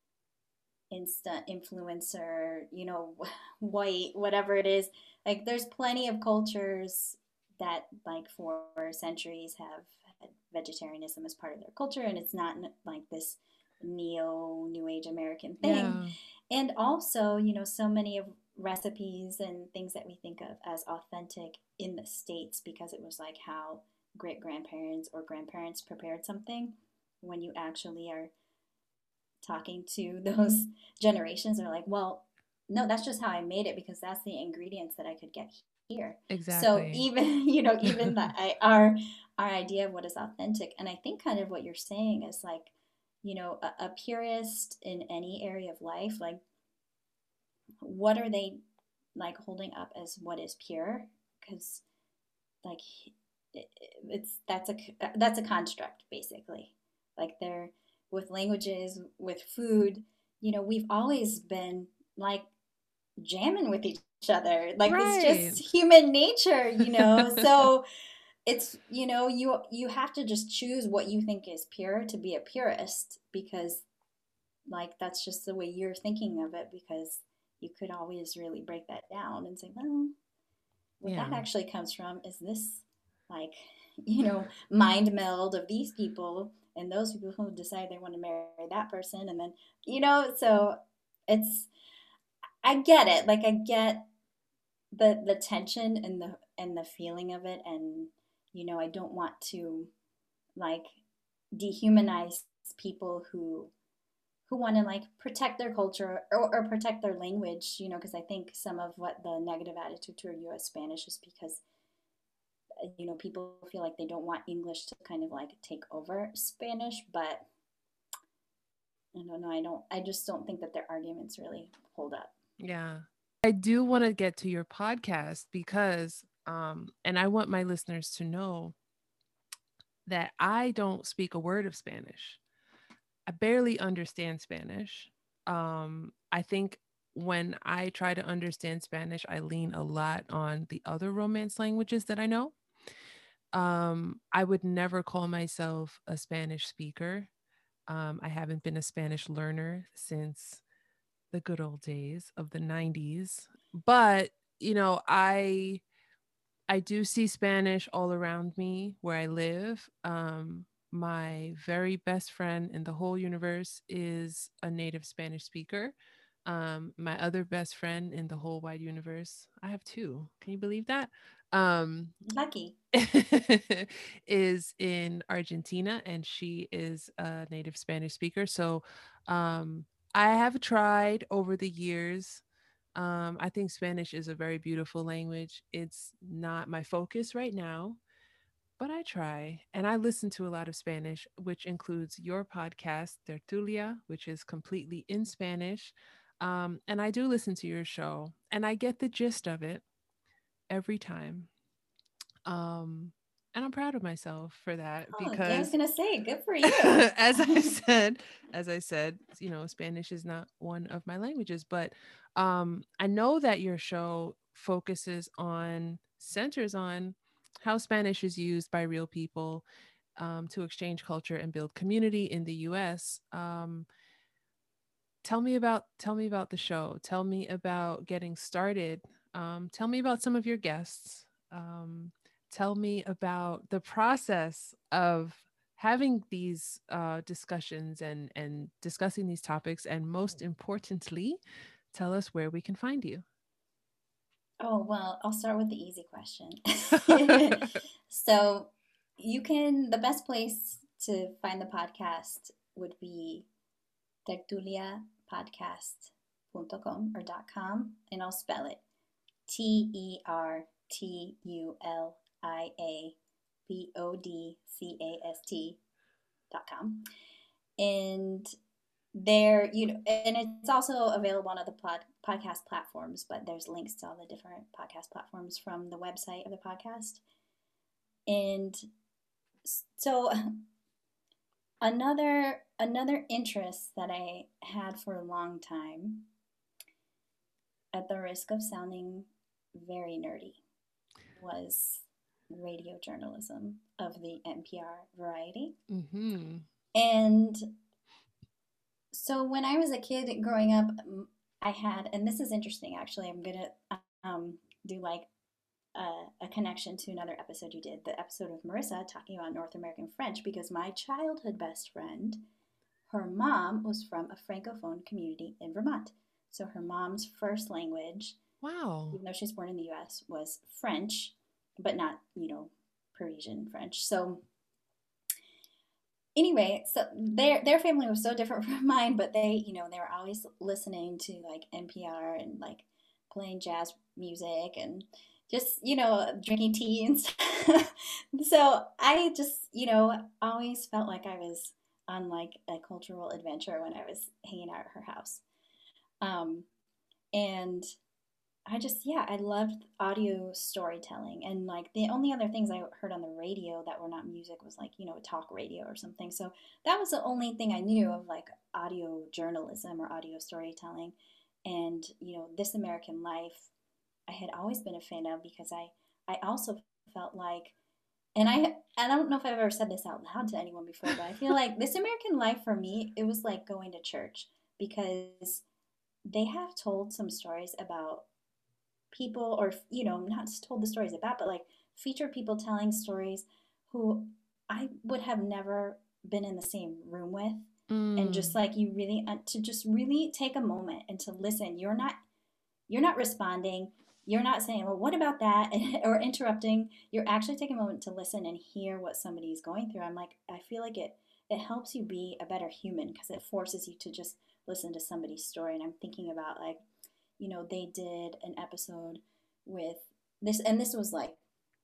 instant influencer, you know, white, whatever it is. Like there's plenty of cultures that like for centuries have had vegetarianism as part of their culture and it's not like this neo new age American thing. yeah, And also, you know, so many of recipes and things that we think of as authentic in the States because it was like how great grandparents or grandparents prepared something when you actually are talking to those generations are like, well, no, that's just how I made it because that's the ingredients that I could get here. So exactly. even, you know, even that I, our our idea of what is authentic, and I think kind of what you're saying is like, you know, a, a purist in any area of life, like what are they like holding up as what is pure? Because like it, it's that's a that's a construct basically. Like they're with languages, with food, you know, we've always been like jamming with each other. Like it's Right. just human nature, you know. So it's you know you you have to just choose what you think is pure to be a purist because like that's just the way you're thinking of it because you could always really break that down and say well what that Yeah. actually comes from is this like you know mind meld of these people and those people who decide they want to marry that person and then you know so it's I get it like I get the the tension and the and the feeling of it and you know I don't want to like dehumanize people who who want to like protect their culture or, or protect their language you know because I think some of what the negative attitude toward us Spanish is because you know people feel like they don't want English to kind of like take over Spanish but I don't know I don't I just don't think that their arguments really hold up. Yeah. I do want to get to your podcast because, um, and I want my listeners to know that I don't speak a word of Spanish. I barely understand Spanish. Um, I think when I try to understand Spanish, I lean a lot on the other Romance languages that I know. Um, I would never call myself a Spanish speaker. Um, I haven't been a Spanish learner since the good old days of the nineties. But, you know, I I do see Spanish all around me where I live. Um, my very best friend in the whole universe is a native Spanish speaker. Um, my other best friend in the whole wide universe, I have two. Can you believe that? Um, Lucky. is in Argentina and she is a native Spanish speaker. So um, I have tried over the years. Um, I think Spanish is a very beautiful language. It's not my focus right now, but I try. And I listen to a lot of Spanish, which includes your podcast, Tertulia, which is completely in Spanish. Um, and I do listen to your show and I get the gist of it every time. Um, And I'm proud of myself for that Oh, yeah, I was because gonna say, good for you. as I said, as I said, you know, Spanish is not one of my languages, but um I know that your show focuses on centers on how Spanish is used by real people um, to exchange culture and build community in the U S. Um, tell me about tell me about the show. Tell me about getting started. Um, tell me about some of your guests. Um, tell me about the process of having these uh, discussions and and discussing these topics, and most importantly, tell us where we can find you. Oh, well, I'll start with the easy question. So, you can, the best place to find the podcast would be tertulia podcast dot com or .com, and I'll spell it T E R T U L I A B O D C A S T dot com. And there, you know, and it's also available on other pod, podcast platforms, but there's links to all the different podcast platforms from the website of the podcast. And so another another interest that I had for a long time, at the risk of sounding very nerdy, was radio journalism of the N P R variety. Mm-hmm. And so when I was a kid growing up, I had, and this is interesting actually, I'm going to um, do like a, a connection to another episode you did, the episode of Marissa talking about North American French, because my childhood best friend, her mom was from a Francophone community in Vermont. So her mom's first language, Wow. even though she's born in the U S, was French, but not, you know, Parisian French. So anyway, so their their family was so different from mine, but they, you know, they were always listening to like N P R and like playing jazz music and just, you know, drinking tea and stuff. So I just, you know, always felt like I was on like a cultural adventure when I was hanging out at her house. Um, and I just, yeah, I loved audio storytelling. And like the only other things I heard on the radio that were not music was like, you know, talk radio or something. So that was the only thing I knew of like audio journalism or audio storytelling. And, you know, This American Life, I had always been a fan of because I, I also felt like, and I, I don't know if I've ever said this out loud to anyone before, but I feel like This American Life for me, it was like going to church because they have told some stories about people, or you know, not just told the stories about, but like featured people telling stories who I would have never been in the same room with. And just Mm. like you really uh, to just really take a moment and to listen. You're not you're not responding. You're not saying, well, what about that? Or interrupting. You're actually taking a moment to listen and hear what somebody's going through. I'm like, I feel like it it helps you be a better human because it forces you to just listen to somebody's story. And I'm thinking about like, you know, they did an episode with this, and this was like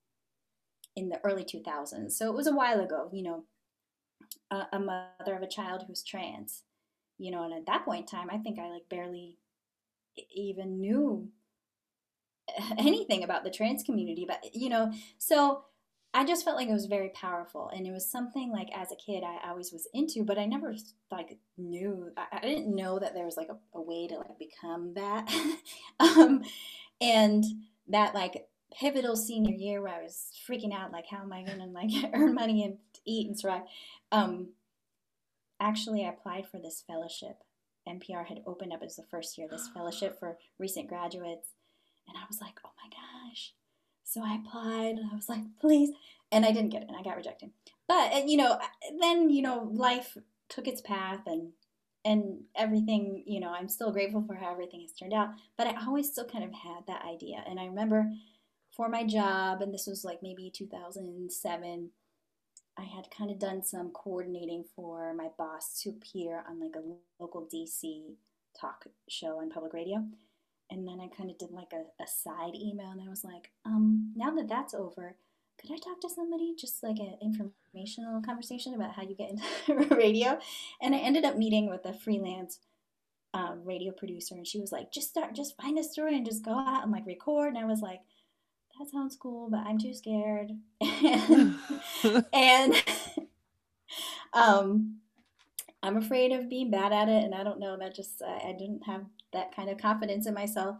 in the early two thousands. So it was a while ago, you know, a, a mother of a child who's trans, you know, and at that point in time, I think I like barely e, even knew anything about the trans community, but you know, so I just felt like it was very powerful, and it was something like as a kid I always was into, but I never like knew. I, I didn't know that there was like a, a way to like become that, um, and that like pivotal senior year where I was freaking out, like how am I gonna like earn money and eat and survive? Um, Actually, I applied for this fellowship. N P R had opened up as the first year this fellowship for recent graduates, and I was like, oh my gosh. So I applied and I was like, please. And I didn't get it and I got rejected. But, you know, then, you know, life took its path and and everything, you know, I'm still grateful for how everything has turned out. But I always still kind of had that idea. And I remember for my job, and this was like maybe two thousand seven, I had kind of done some coordinating for my boss to appear on like a local D C talk show on public radio. And then I kind of did like a, a side email and I was like, um, now that that's over, could I talk to somebody just like an informational conversation about how you get into radio? And I ended up meeting with a freelance um, radio producer and she was like, just start, just find a story and just go out and like record. And I was like, that sounds cool, but I'm too scared. and, and um, I'm afraid of being bad at it. And I don't know, that just, I, I didn't have that kind of confidence in myself.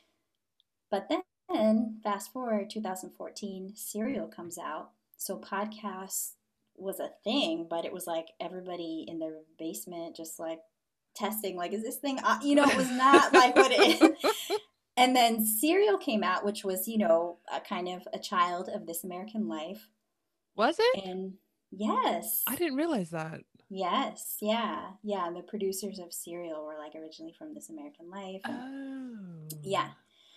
But then, fast forward two thousand fourteen, Serial comes out. So podcasts was a thing, but it was like everybody in their basement just like testing, like, is this thing, uh, you know, it was not like what it is. And then Serial came out, which was, you know, a kind of a child of This American Life. Was it? And yes. I didn't realize that. Yes, yeah, yeah. And the producers of Serial were like originally from This American Life. And Oh. yeah.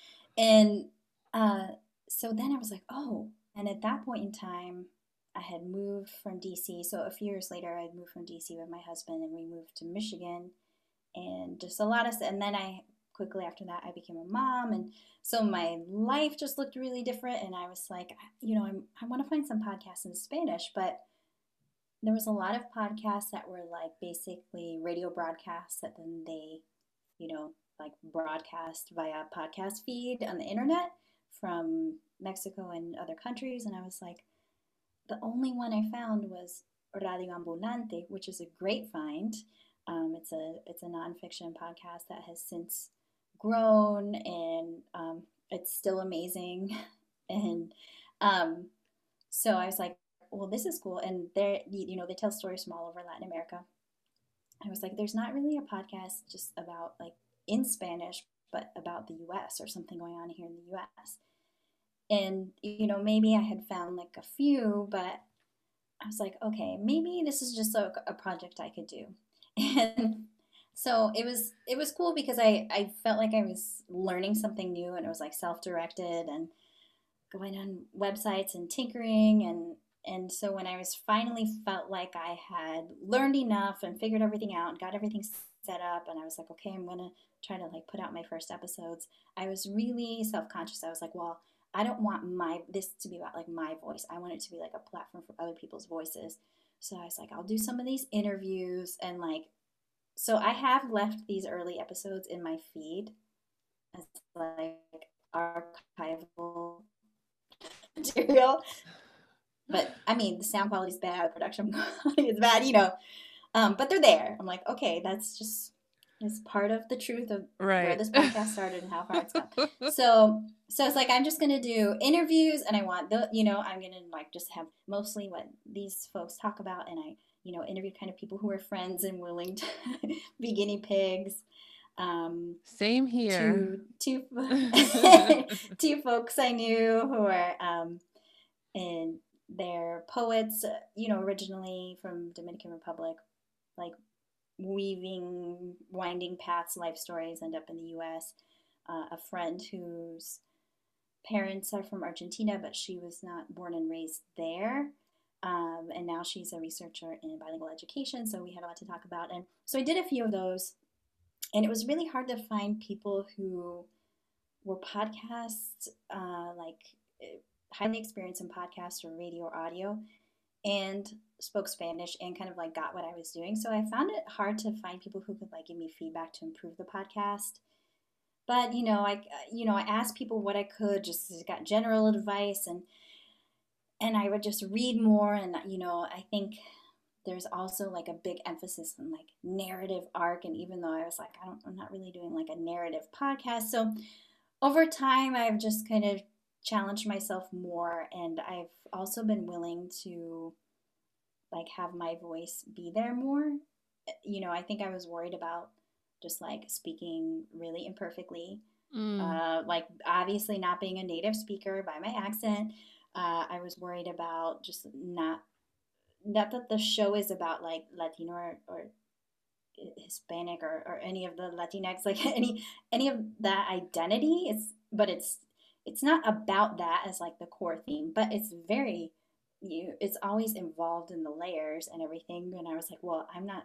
And uh, so then I was like, oh. And at that point in time, I had moved from D C. So a few years later, I moved from D C with my husband, and we moved to Michigan. And just a lot of, and then I quickly after that, I became a mom. And so my life just looked really different. And I was like, you know, I'm, I want to find some podcasts in Spanish, but there was a lot of podcasts that were like basically radio broadcasts that then they, you know, like broadcast via podcast feed on the internet from Mexico and other countries. And I was like, the only one I found was Radio Ambulante, which is a great find. Um, it's a it's a nonfiction podcast that has since grown, and um, it's still amazing. And um, so I was like, well, this is cool. And they you know they tell stories from all over Latin America. I was like, there's not really a podcast just about like in Spanish, but about the U S or something going on here in the U S. And, you know, maybe I had found like a few, but I was like, okay, maybe this is just a, a project I could do. And so it was it was cool because I, I felt like I was learning something new, and it was like self-directed and going on websites and tinkering. And and so when I was finally felt like I had learned enough and figured everything out and got everything set up, and I was like, okay, I'm gonna try to like put out my first episodes, I was really self-conscious. I was like, well, I don't want my this to be about like my voice. I want it to be like a platform for other people's voices. So I was like, I'll do some of these interviews, and like, so I have left these early episodes in my feed as like archival material. But I mean, the sound quality is bad, the production quality is bad, you know. Um, but they're there. I'm like, okay, that's just is part of the truth of right. where this podcast started and how far it's come. So, so it's like I'm just gonna do interviews, and I want the, you know, I'm gonna like just have mostly what these folks talk about, and I, you know, interview kind of people who are friends and willing to be guinea pigs. Um, Same here. Two, two, two folks I knew who are, um, and they're poets, you know, originally from Dominican Republic, like weaving, winding paths, life stories, end up in the U S. Uh, a friend whose parents are from Argentina, but she was not born and raised there. Um, and now she's a researcher in bilingual education. So we had a lot to talk about. And so I did a few of those. And it was really hard to find people who were podcasts, uh, like highly experienced in podcast or radio or audio, and spoke Spanish and kind of like got what I was doing. So I found it hard to find people who could like give me feedback to improve the podcast. But, you know, I, you know, I asked people what I could, just got general advice, and, and I would just read more. And, you know, I think there's also like a big emphasis on like narrative arc. And even though I was like, I don't, I'm not really doing like a narrative podcast. So over time, I've just kind of challenged myself more, and I've also been willing to like have my voice be there more. You know, I think I was worried about just like speaking really imperfectly, mm. uh, like obviously not being a native speaker by my accent. Uh, I was worried about just not, not that the show is about like Latino or, or Hispanic or, or any of the Latinx, like any any of that identity. It's but it's it's not about that as like the core theme, but it's very you it's always involved in the layers and everything. And I was like, well, I'm not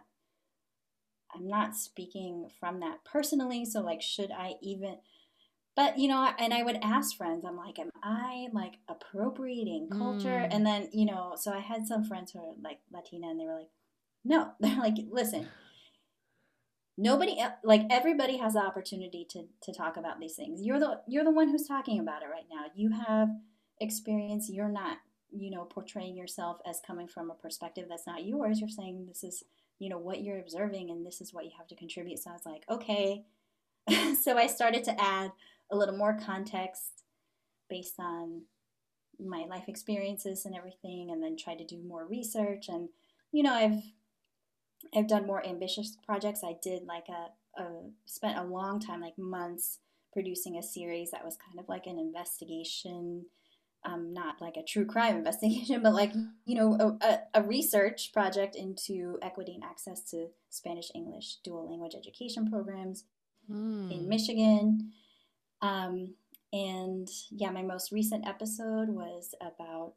I'm not speaking from that personally, so like should I even, but you know, and I would ask friends, I'm like, am I like appropriating culture? Mm. And then, you know, so I had some friends who are like Latina, and they were like, no, they're like, listen, nobody el- like everybody has the opportunity to to talk about these things. You're the you're the one who's talking about it right now. You have experience. You're not, you know, portraying yourself as coming from a perspective that's not yours. You're saying this is, you know, what you're observing and this is what you have to contribute. So I was like, okay. So I started to add a little more context based on my life experiences and everything, and then try to do more research. And you know, I've I've done more ambitious projects. I did like a, a spent a long time, like months, producing a series that was kind of like an investigation, um, not like a true crime investigation, but like, you know, a, a research project into equity and access to Spanish English dual language education programs in Mm. Michigan. Um, and yeah, my most recent episode was about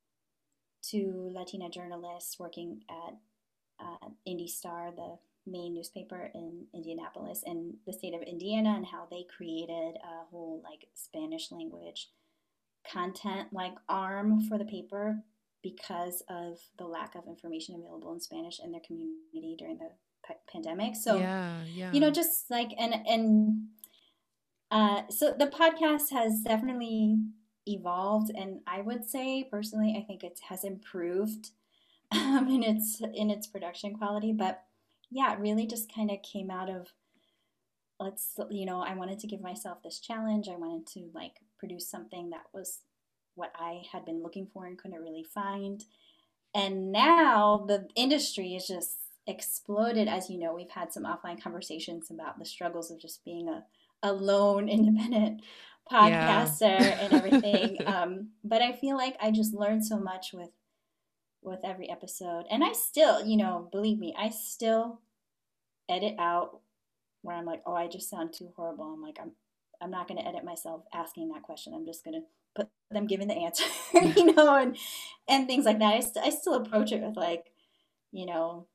two Latina journalists working at uh, Indy Star, the main newspaper in Indianapolis, in the state of Indiana, and how they created a whole like Spanish language content like arm for the paper because of the lack of information available in Spanish in their community during the p- pandemic. So, Yeah, you know, yeah. just like and and uh, so the podcast has definitely evolved, and I would say personally, I think it has improved um, in its in its production quality. But yeah, it really just kind of came out of, let's, you know, I wanted to give myself this challenge. I wanted to like produce something that was what I had been looking for and couldn't really find. And now the industry is just exploded. As you know, we've had some offline conversations about the struggles of just being a, a lone independent Yeah. podcaster and everything. Um, but I feel like I just learned so much with with every episode. And I still, you know, believe me, I still edit out where I'm like, oh, I just sound too horrible. I'm like, I'm I'm not going to edit myself asking that question. I'm just going to put them giving the answer, you know, and and things like that. I, st- I still approach it with like, you know,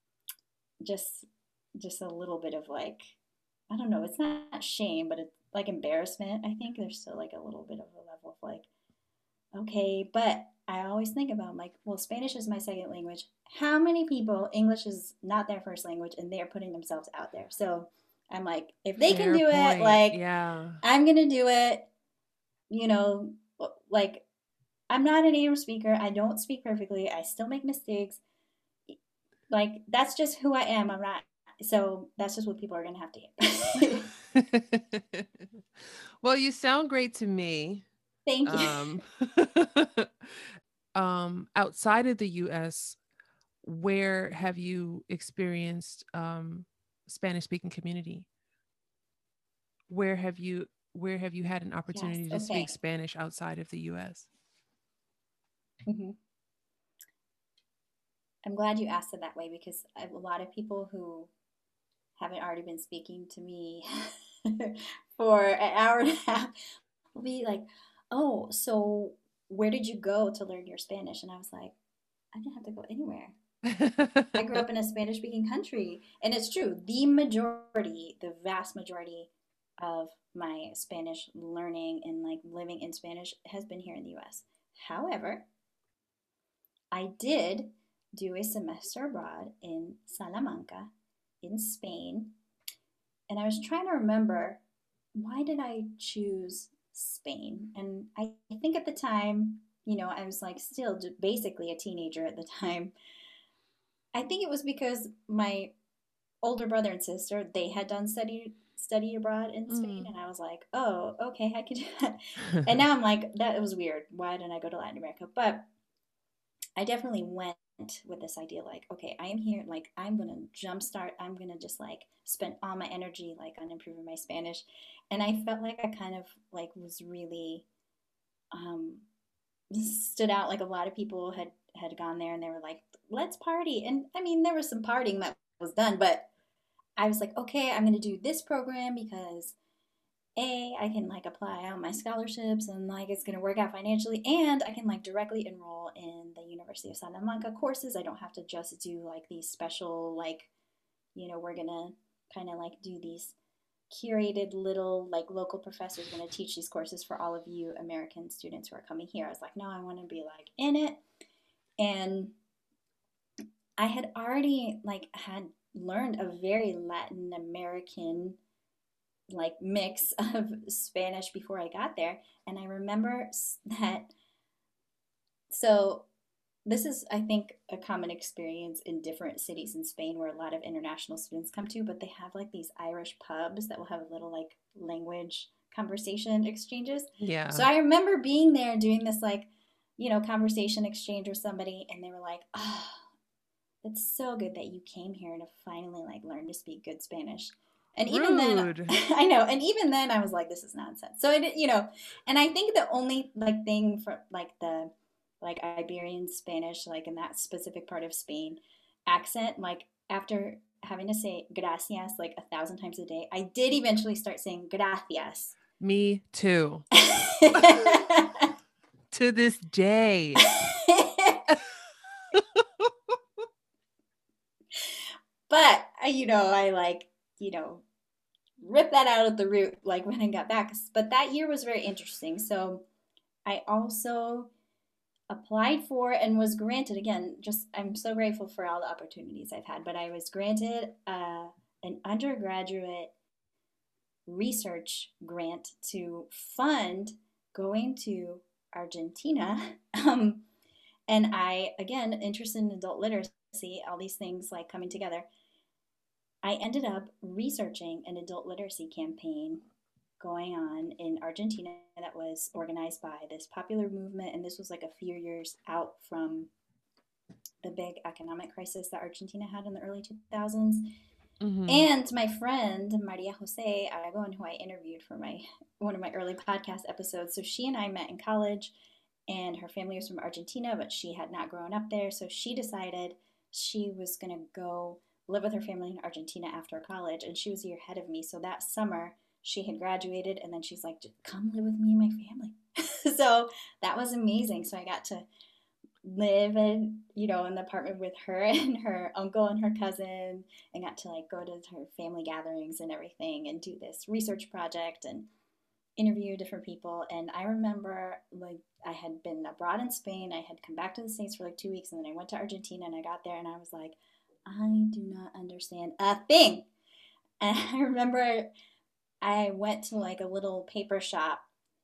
just just a little bit of like, I don't know, it's not shame, but it's like embarrassment. I think there's still like a little bit of a level of like, okay, but I always think about like, well, Spanish is my second language. How many people English is not their first language and they're putting themselves out there? So I'm like, if they can Fair do it, point. like Yeah. I'm gonna do it. You know, like I'm not a native speaker. I don't speak perfectly. I still make mistakes. Like that's just who I am. I'm not. So that's just what people are gonna have to hear. Well, you sound great to me. Thank you. Um, um, outside of the U S, where have you experienced um, Spanish speaking community? Where have you where have you had an Yes. opportunity to speak Okay. Spanish outside of the U S? hmm I'm glad you asked it that way because I have a lot of people who haven't already been speaking to me for an hour and a half will be like, "Oh, so where did you go to learn your Spanish?" And I was like, "I didn't have to go anywhere. I grew up in a Spanish speaking country." And it's true, the majority, the vast majority of my Spanish learning and like living in Spanish has been here in the U S. However, I did do a semester abroad in Salamanca in Spain. And I was trying to remember, why did I choose Spain? And I think at the time, you know, I was like still basically a teenager at the time. I think it was because my older brother and sister, they had done study study abroad in Spain, Mm. and I was like, oh, okay, I could do that. And now I'm like, that was weird. Why didn't I go to Latin America? But I definitely went with this idea like, okay, I am here, like I'm gonna jumpstart, I'm gonna just like spend all my energy like on improving my Spanish. And I felt like I kind of like was really um stood out. Like a lot of people had had gone there and they were like, let's party. And I mean there was some partying that was done, but I was like, okay, I'm gonna do this program because a, I can like apply on my scholarships and like it's gonna work out financially, and I can like directly enroll in the University of Salamanca courses. I don't have to just do like these special like, you know, we're gonna kind of like do these curated little like local professors going to teach these courses for all of you American students who are coming here. I was like, no, I want to be like in it. And I had already like had learned a very Latin American like mix of Spanish before I got there. And I remember that, so this is, I think, a common experience in different cities in Spain where a lot of international students come to, but they have like these Irish pubs that will have a little like language conversation exchanges. Yeah. So I remember being there doing this like, you know, conversation exchange with somebody, and they were like, oh, it's so good that you came here to finally like learn to speak good Spanish. And even then, Rude. I know, and even then I was like, this is nonsense. So it, you know, and I think the only like thing for like the like Iberian Spanish, like in that specific part of Spain, accent, like after having to say gracias like a thousand times a day, I did eventually start saying gracias. Me too. To this day. But, you know, I like, you know, ripped that out at the root like when I got back. But that year was very interesting. So I also applied for and was granted, again, just I'm so grateful for all the opportunities I've had, but I was granted uh, an undergraduate research grant to fund going to Argentina. Um, and I, again, interested in adult literacy, all these things like coming together. I ended up researching an adult literacy campaign going on in Argentina that was organized by this popular movement. And this was like a few years out from the big economic crisis that Argentina had in the early two thousands. Mm-hmm. And my friend, Maria Jose Aragon, who I interviewed for my one of my early podcast episodes, so she and I met in college, and her family was from Argentina, but she had not grown up there. So she decided she was going to go live with her family in Argentina after college, and she was a year ahead of me. So that summer, she had graduated, and then she's like, come live with me and my family. So that was amazing. So I got to live in, you know, in the apartment with her and her uncle and her cousin, and got to like go to her family gatherings and everything and do this research project and interview different people. And I remember like I had been abroad in Spain. I had come back to the States for like two weeks, and then I went to Argentina, and I got there and I was like, I do not understand a thing. And I remember I went to like a little paper shop,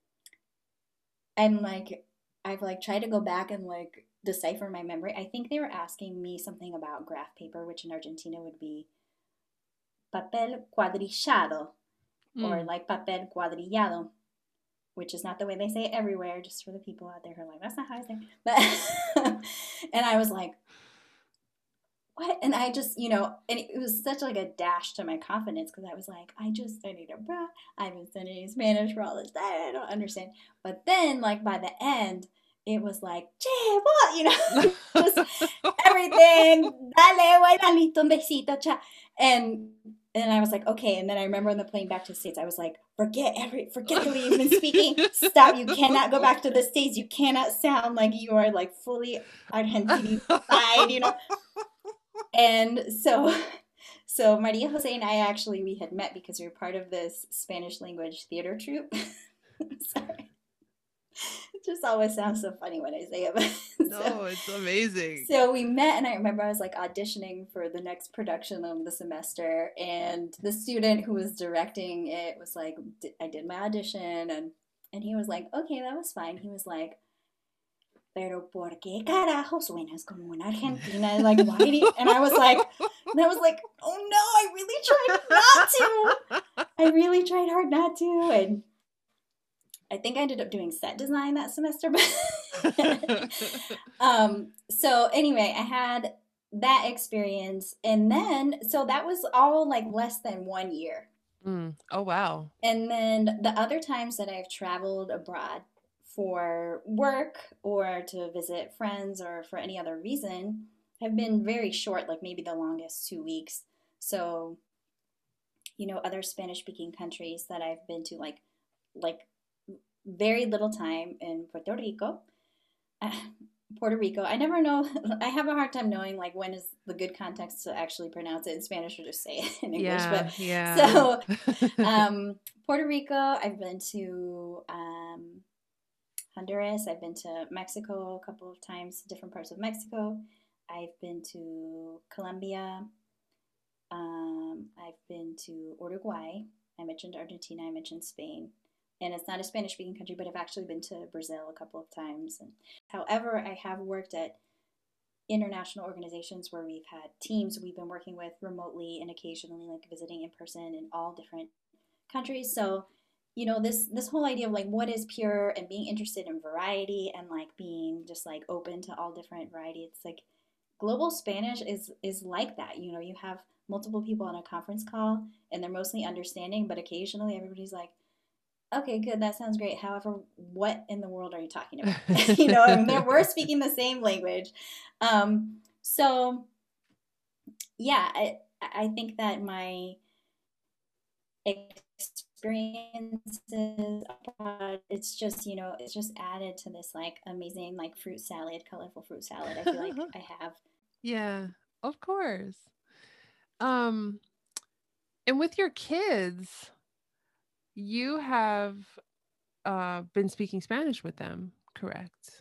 and like I've like tried to go back and like decipher my memory. I think they were asking me something about graph paper, which in Argentina would be papel cuadrillado, mm. or like papel cuadrillado, which is not the way they say it everywhere, just for the people out there who are like, that's not how I say it. But and I was like, what? And I just, you know, and it was such like a dash to my confidence, because I was like, I just studied abroad. I've been studying Spanish for all this time. I don't understand. But then, like, by the end, it was like, che, what? You know, just everything. Dale, buena, listo, un besito, cha. And and I was like, okay. And then I remember on the plane back to the States, I was like, forget every, forget the way you've been speaking. Stop. You cannot go back to the States. You cannot sound like you are like fully Argentinified, you know. And so, so Maria Jose and I actually, we had met because we were part of this Spanish language theater troupe. Sorry. It just always sounds so funny when I say it. No, so, it's amazing. So we met, and I remember I was like auditioning for the next production of the semester, and the student who was directing it was like, I did my audition, and, and he was like, okay, that was fine. He was like, pero por qué carajo suenas como una Argentina? Like, why do you? And I was like, and I was like, oh no, I really tried not to. I really tried hard not to. And I think I ended up doing set design that semester. But um, so anyway, I had that experience. And then, so that was all like less than one year. Mm. Oh, wow. And then the other times that I've traveled abroad for work or to visit friends or for any other reason have been very short, like maybe the longest two weeks. So, you know, other Spanish-speaking countries that I've been to, like, like very little time in Puerto Rico. Uh, Puerto Rico, I never know, I have a hard time knowing, like, when is the good context to actually pronounce it in Spanish or just say it in English. Yeah, but yeah. So, um, Puerto Rico, I've been to um, Honduras, I've been to Mexico a couple of times, different parts of Mexico. I've been to Colombia, Um, I've been to Uruguay. I mentioned Argentina. I mentioned Spain. And it's not a Spanish speaking country, but I've actually been to Brazil a couple of times. And however, I have worked at international organizations where we've had teams we've been working with remotely and occasionally like visiting in person in all different countries. So, you know, this this whole idea of like what is pure and being interested in variety and like being just like open to all different variety. It's like global Spanish is is like that. You know, you have multiple people on a conference call and they're mostly understanding, but occasionally everybody's like, okay, good, that sounds great. However, what in the world are you talking about? You know, and we're speaking the same language. Um, so yeah, I I think that my experiences abroad, it's just, you know, it's just added to this like amazing like fruit salad, colorful fruit salad. I feel like I have. Yeah, of course. Um, and with your kids, you have uh, been speaking Spanish with them, correct?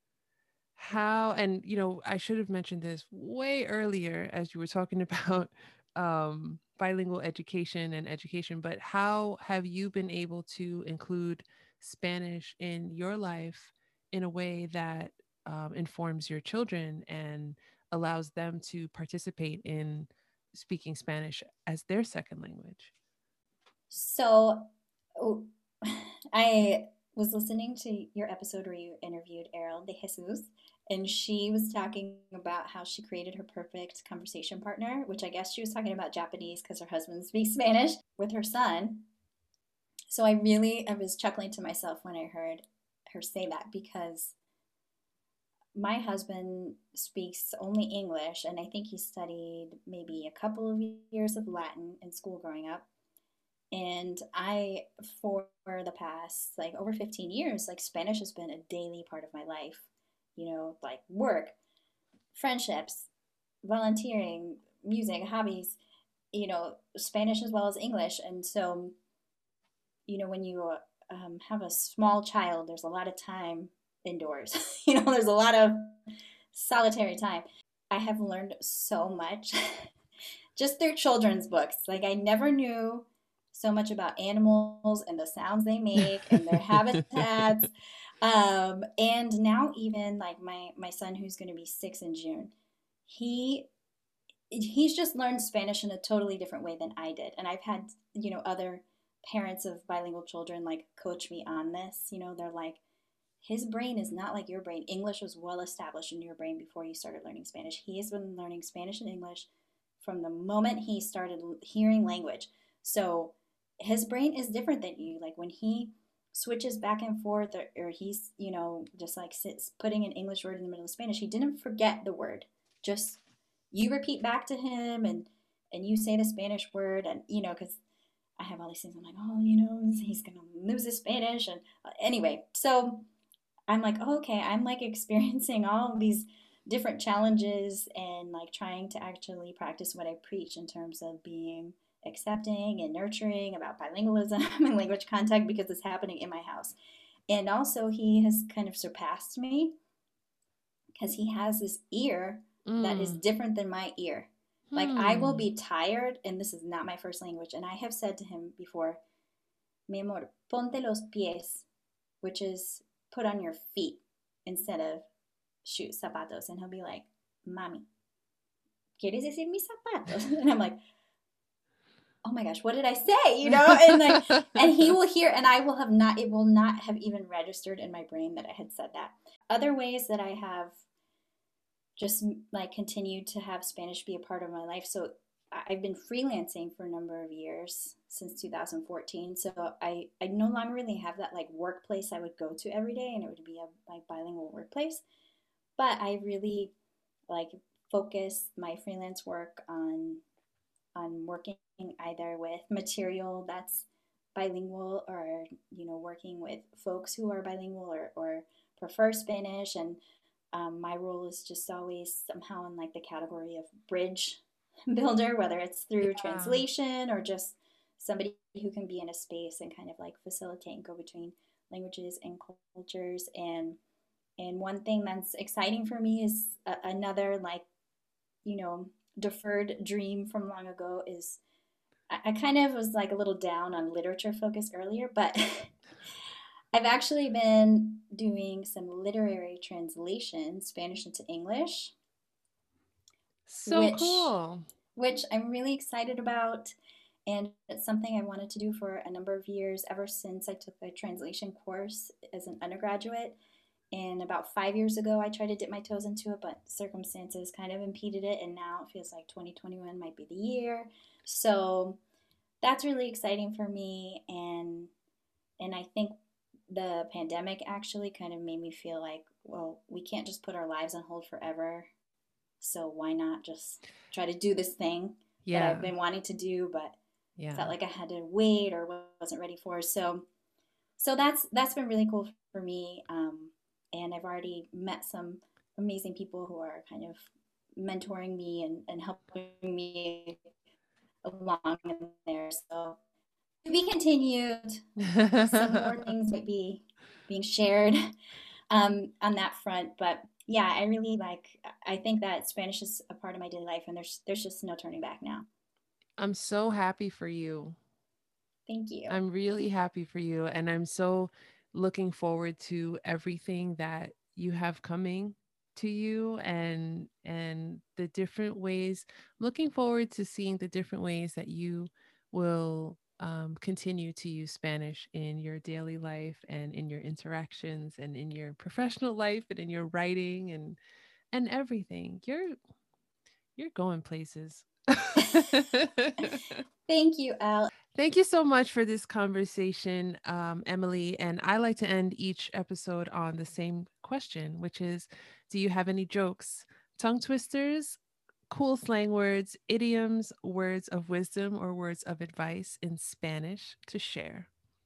How, and you know, I should have mentioned this way earlier as you were talking about um, bilingual education and education, but how have you been able to include Spanish in your life in a way that um, informs your children and allows them to participate in speaking Spanish as their second language? So oh, I was listening to your episode where you interviewed Errol de Jesus, and she was talking about how she created her perfect conversation partner, which I guess she was talking about Japanese because her husband speaks Spanish with her son. So I really I was chuckling to myself when I heard her say that because my husband speaks only English, and I think he studied maybe a couple of years of Latin in school growing up. And I, for the past like over fifteen years, like Spanish has been a daily part of my life, you know, like work, friendships, volunteering, music, hobbies, you know, Spanish as well as English. And so, you know, when you um, have a small child, there's a lot of time indoors, you know, there's a lot of solitary time. I have learned so much just through children's books. Like I never knew so much about animals and the sounds they make and their habitats. Um, and now even like my my son who's going to be six in June, he he's just learned Spanish in a totally different way than I did. And I've had, you know, other parents of bilingual children like coach me on this. You know, they're like, his brain is not like your brain. English was well established in your brain before you started learning Spanish. He has been learning Spanish and English from the moment he started hearing language. So his brain is different than you. Like when he switches back and forth, or, or he's, you know, just like sits putting an English word in the middle of Spanish, he didn't forget the word. Just you repeat back to him and and you say the Spanish word, and you know, because I have all these things. I'm like, oh, you know, he's gonna lose his Spanish, and uh, anyway, so I'm like, oh, okay, I'm like experiencing all these different challenges and like trying to actually practice what I preach in terms of being accepting and nurturing about bilingualism and language contact because it's happening in my house. And also, he has kind of surpassed me because he has this ear that is Mm. different than my ear. Like, I will Hmm. be tired, and this is not my first language. And I have said to him before, mi amor, ponte los pies, which is put on your feet instead of shoot zapatos. And he'll be like, Mami, ¿quieres decir mis zapatos? And I'm like, oh my gosh, what did I say? You know, and like, and he will hear, and I will have not, it will not have even registered in my brain that I had said that. Other ways that I have just like continued to have Spanish be a part of my life. So I've been freelancing for a number of years since two thousand fourteen. So I, I no longer really have that like workplace I would go to every day, and it would be a like bilingual workplace. But I really like focus my freelance work on on working either with material that's bilingual, or you know, working with folks who are bilingual or, or prefer Spanish. And um, my role is just always somehow in like the category of bridge builder, whether it's through Yeah. translation or just somebody who can be in a space and kind of like facilitate and go between languages and cultures. And and one thing that's exciting for me is a, another like, you know, deferred dream from long ago is I, I kind of was like a little down on literature focus earlier, but I've actually been doing some literary translation, Spanish into English, So which cool. which I'm really excited about. And it's something I wanted to do for a number of years, ever since I took a translation course as an undergraduate. And about five years ago, I tried to dip my toes into it, but circumstances kind of impeded it. And now it feels like twenty twenty-one might be the year. So that's really exciting for me. And and I think the pandemic actually kind of made me feel like, well, we can't just put our lives on hold forever. So why not just try to do this thing that I've Yeah. been wanting to do, but Yeah. felt like I had to wait or wasn't ready for. So so that's that's been really cool for me. Um, and I've already met some amazing people who are kind of mentoring me and, and helping me along in there. So to be continued. Some more things might be being shared um, on that front, but yeah, I really like. I think that Spanish is a part of my daily life, and there's there's just no turning back now. I'm so happy for you. Thank you. I'm really happy for you. And I'm so looking forward to everything that you have coming to you and and the different ways. Looking forward to seeing the different ways that you will um, continue to use Spanish in your daily life and in your interactions and in your professional life and in your writing and and everything. You're you're going places. Thank you, Elle. Thank you so much for this conversation, um, Emily. And I like to end each episode on the same question, which is, do you have any jokes, tongue twisters, cool slang words, idioms, words of wisdom, or words of advice in Spanish to share?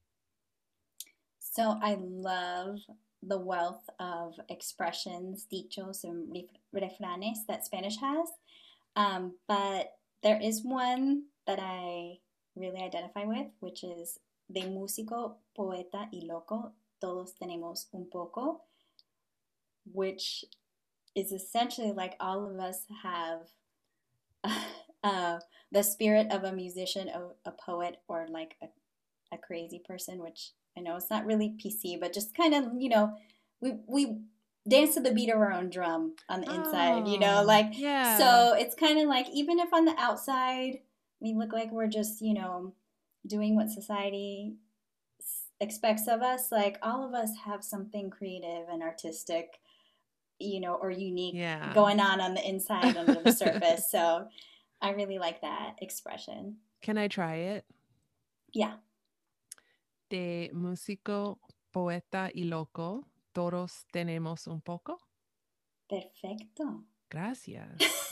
So I love the wealth of expressions, dichos, and refranes that Spanish has. Um, but there is one that I really identify with, which is de músico, poeta y loco, todos tenemos un poco, which is essentially like all of us have uh, the spirit of a musician, a, a poet, or like a, a crazy person, which I know it's not really P C, but just kind of, you know, we, we dance to the beat of our own drum on the inside, you know, Oh, like, yeah. so it's kind of like, even if on the outside we look like we're just, you know, doing what society expects of us, like all of us have something creative and artistic, you know, or unique Yeah. going on on the inside under the surface. So I really like that expression. Can I try it? Yeah. De músico, poeta y loco, todos tenemos un poco. Perfecto. Gracias.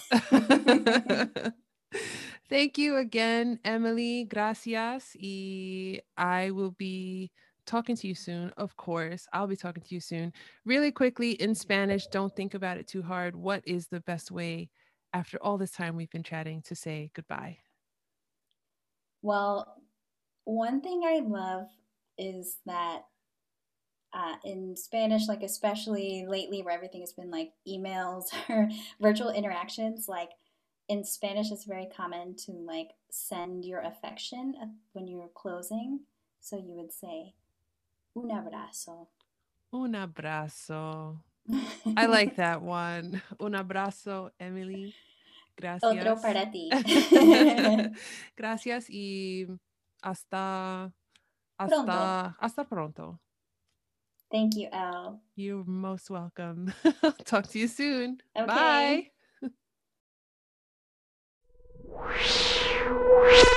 Thank you again, Emily. Gracias. Y I will be talking to you soon. Of course, I'll be talking to you soon. Really quickly in Spanish, don't think about it too hard. What is the best way, after all this time we've been chatting, to say goodbye? Well, one thing I love is that uh, in Spanish, like especially lately where everything has been like emails or virtual interactions, like in Spanish, it's very common to like send your affection when you're closing. So you would say, un abrazo. Un abrazo. I like that one. Un abrazo, Emily. Otro Gracias. para ti. Gracias y hasta, Pronto. hasta, hasta pronto. Thank you, Elle. You're most welcome. Talk to you soon. Okay. Bye.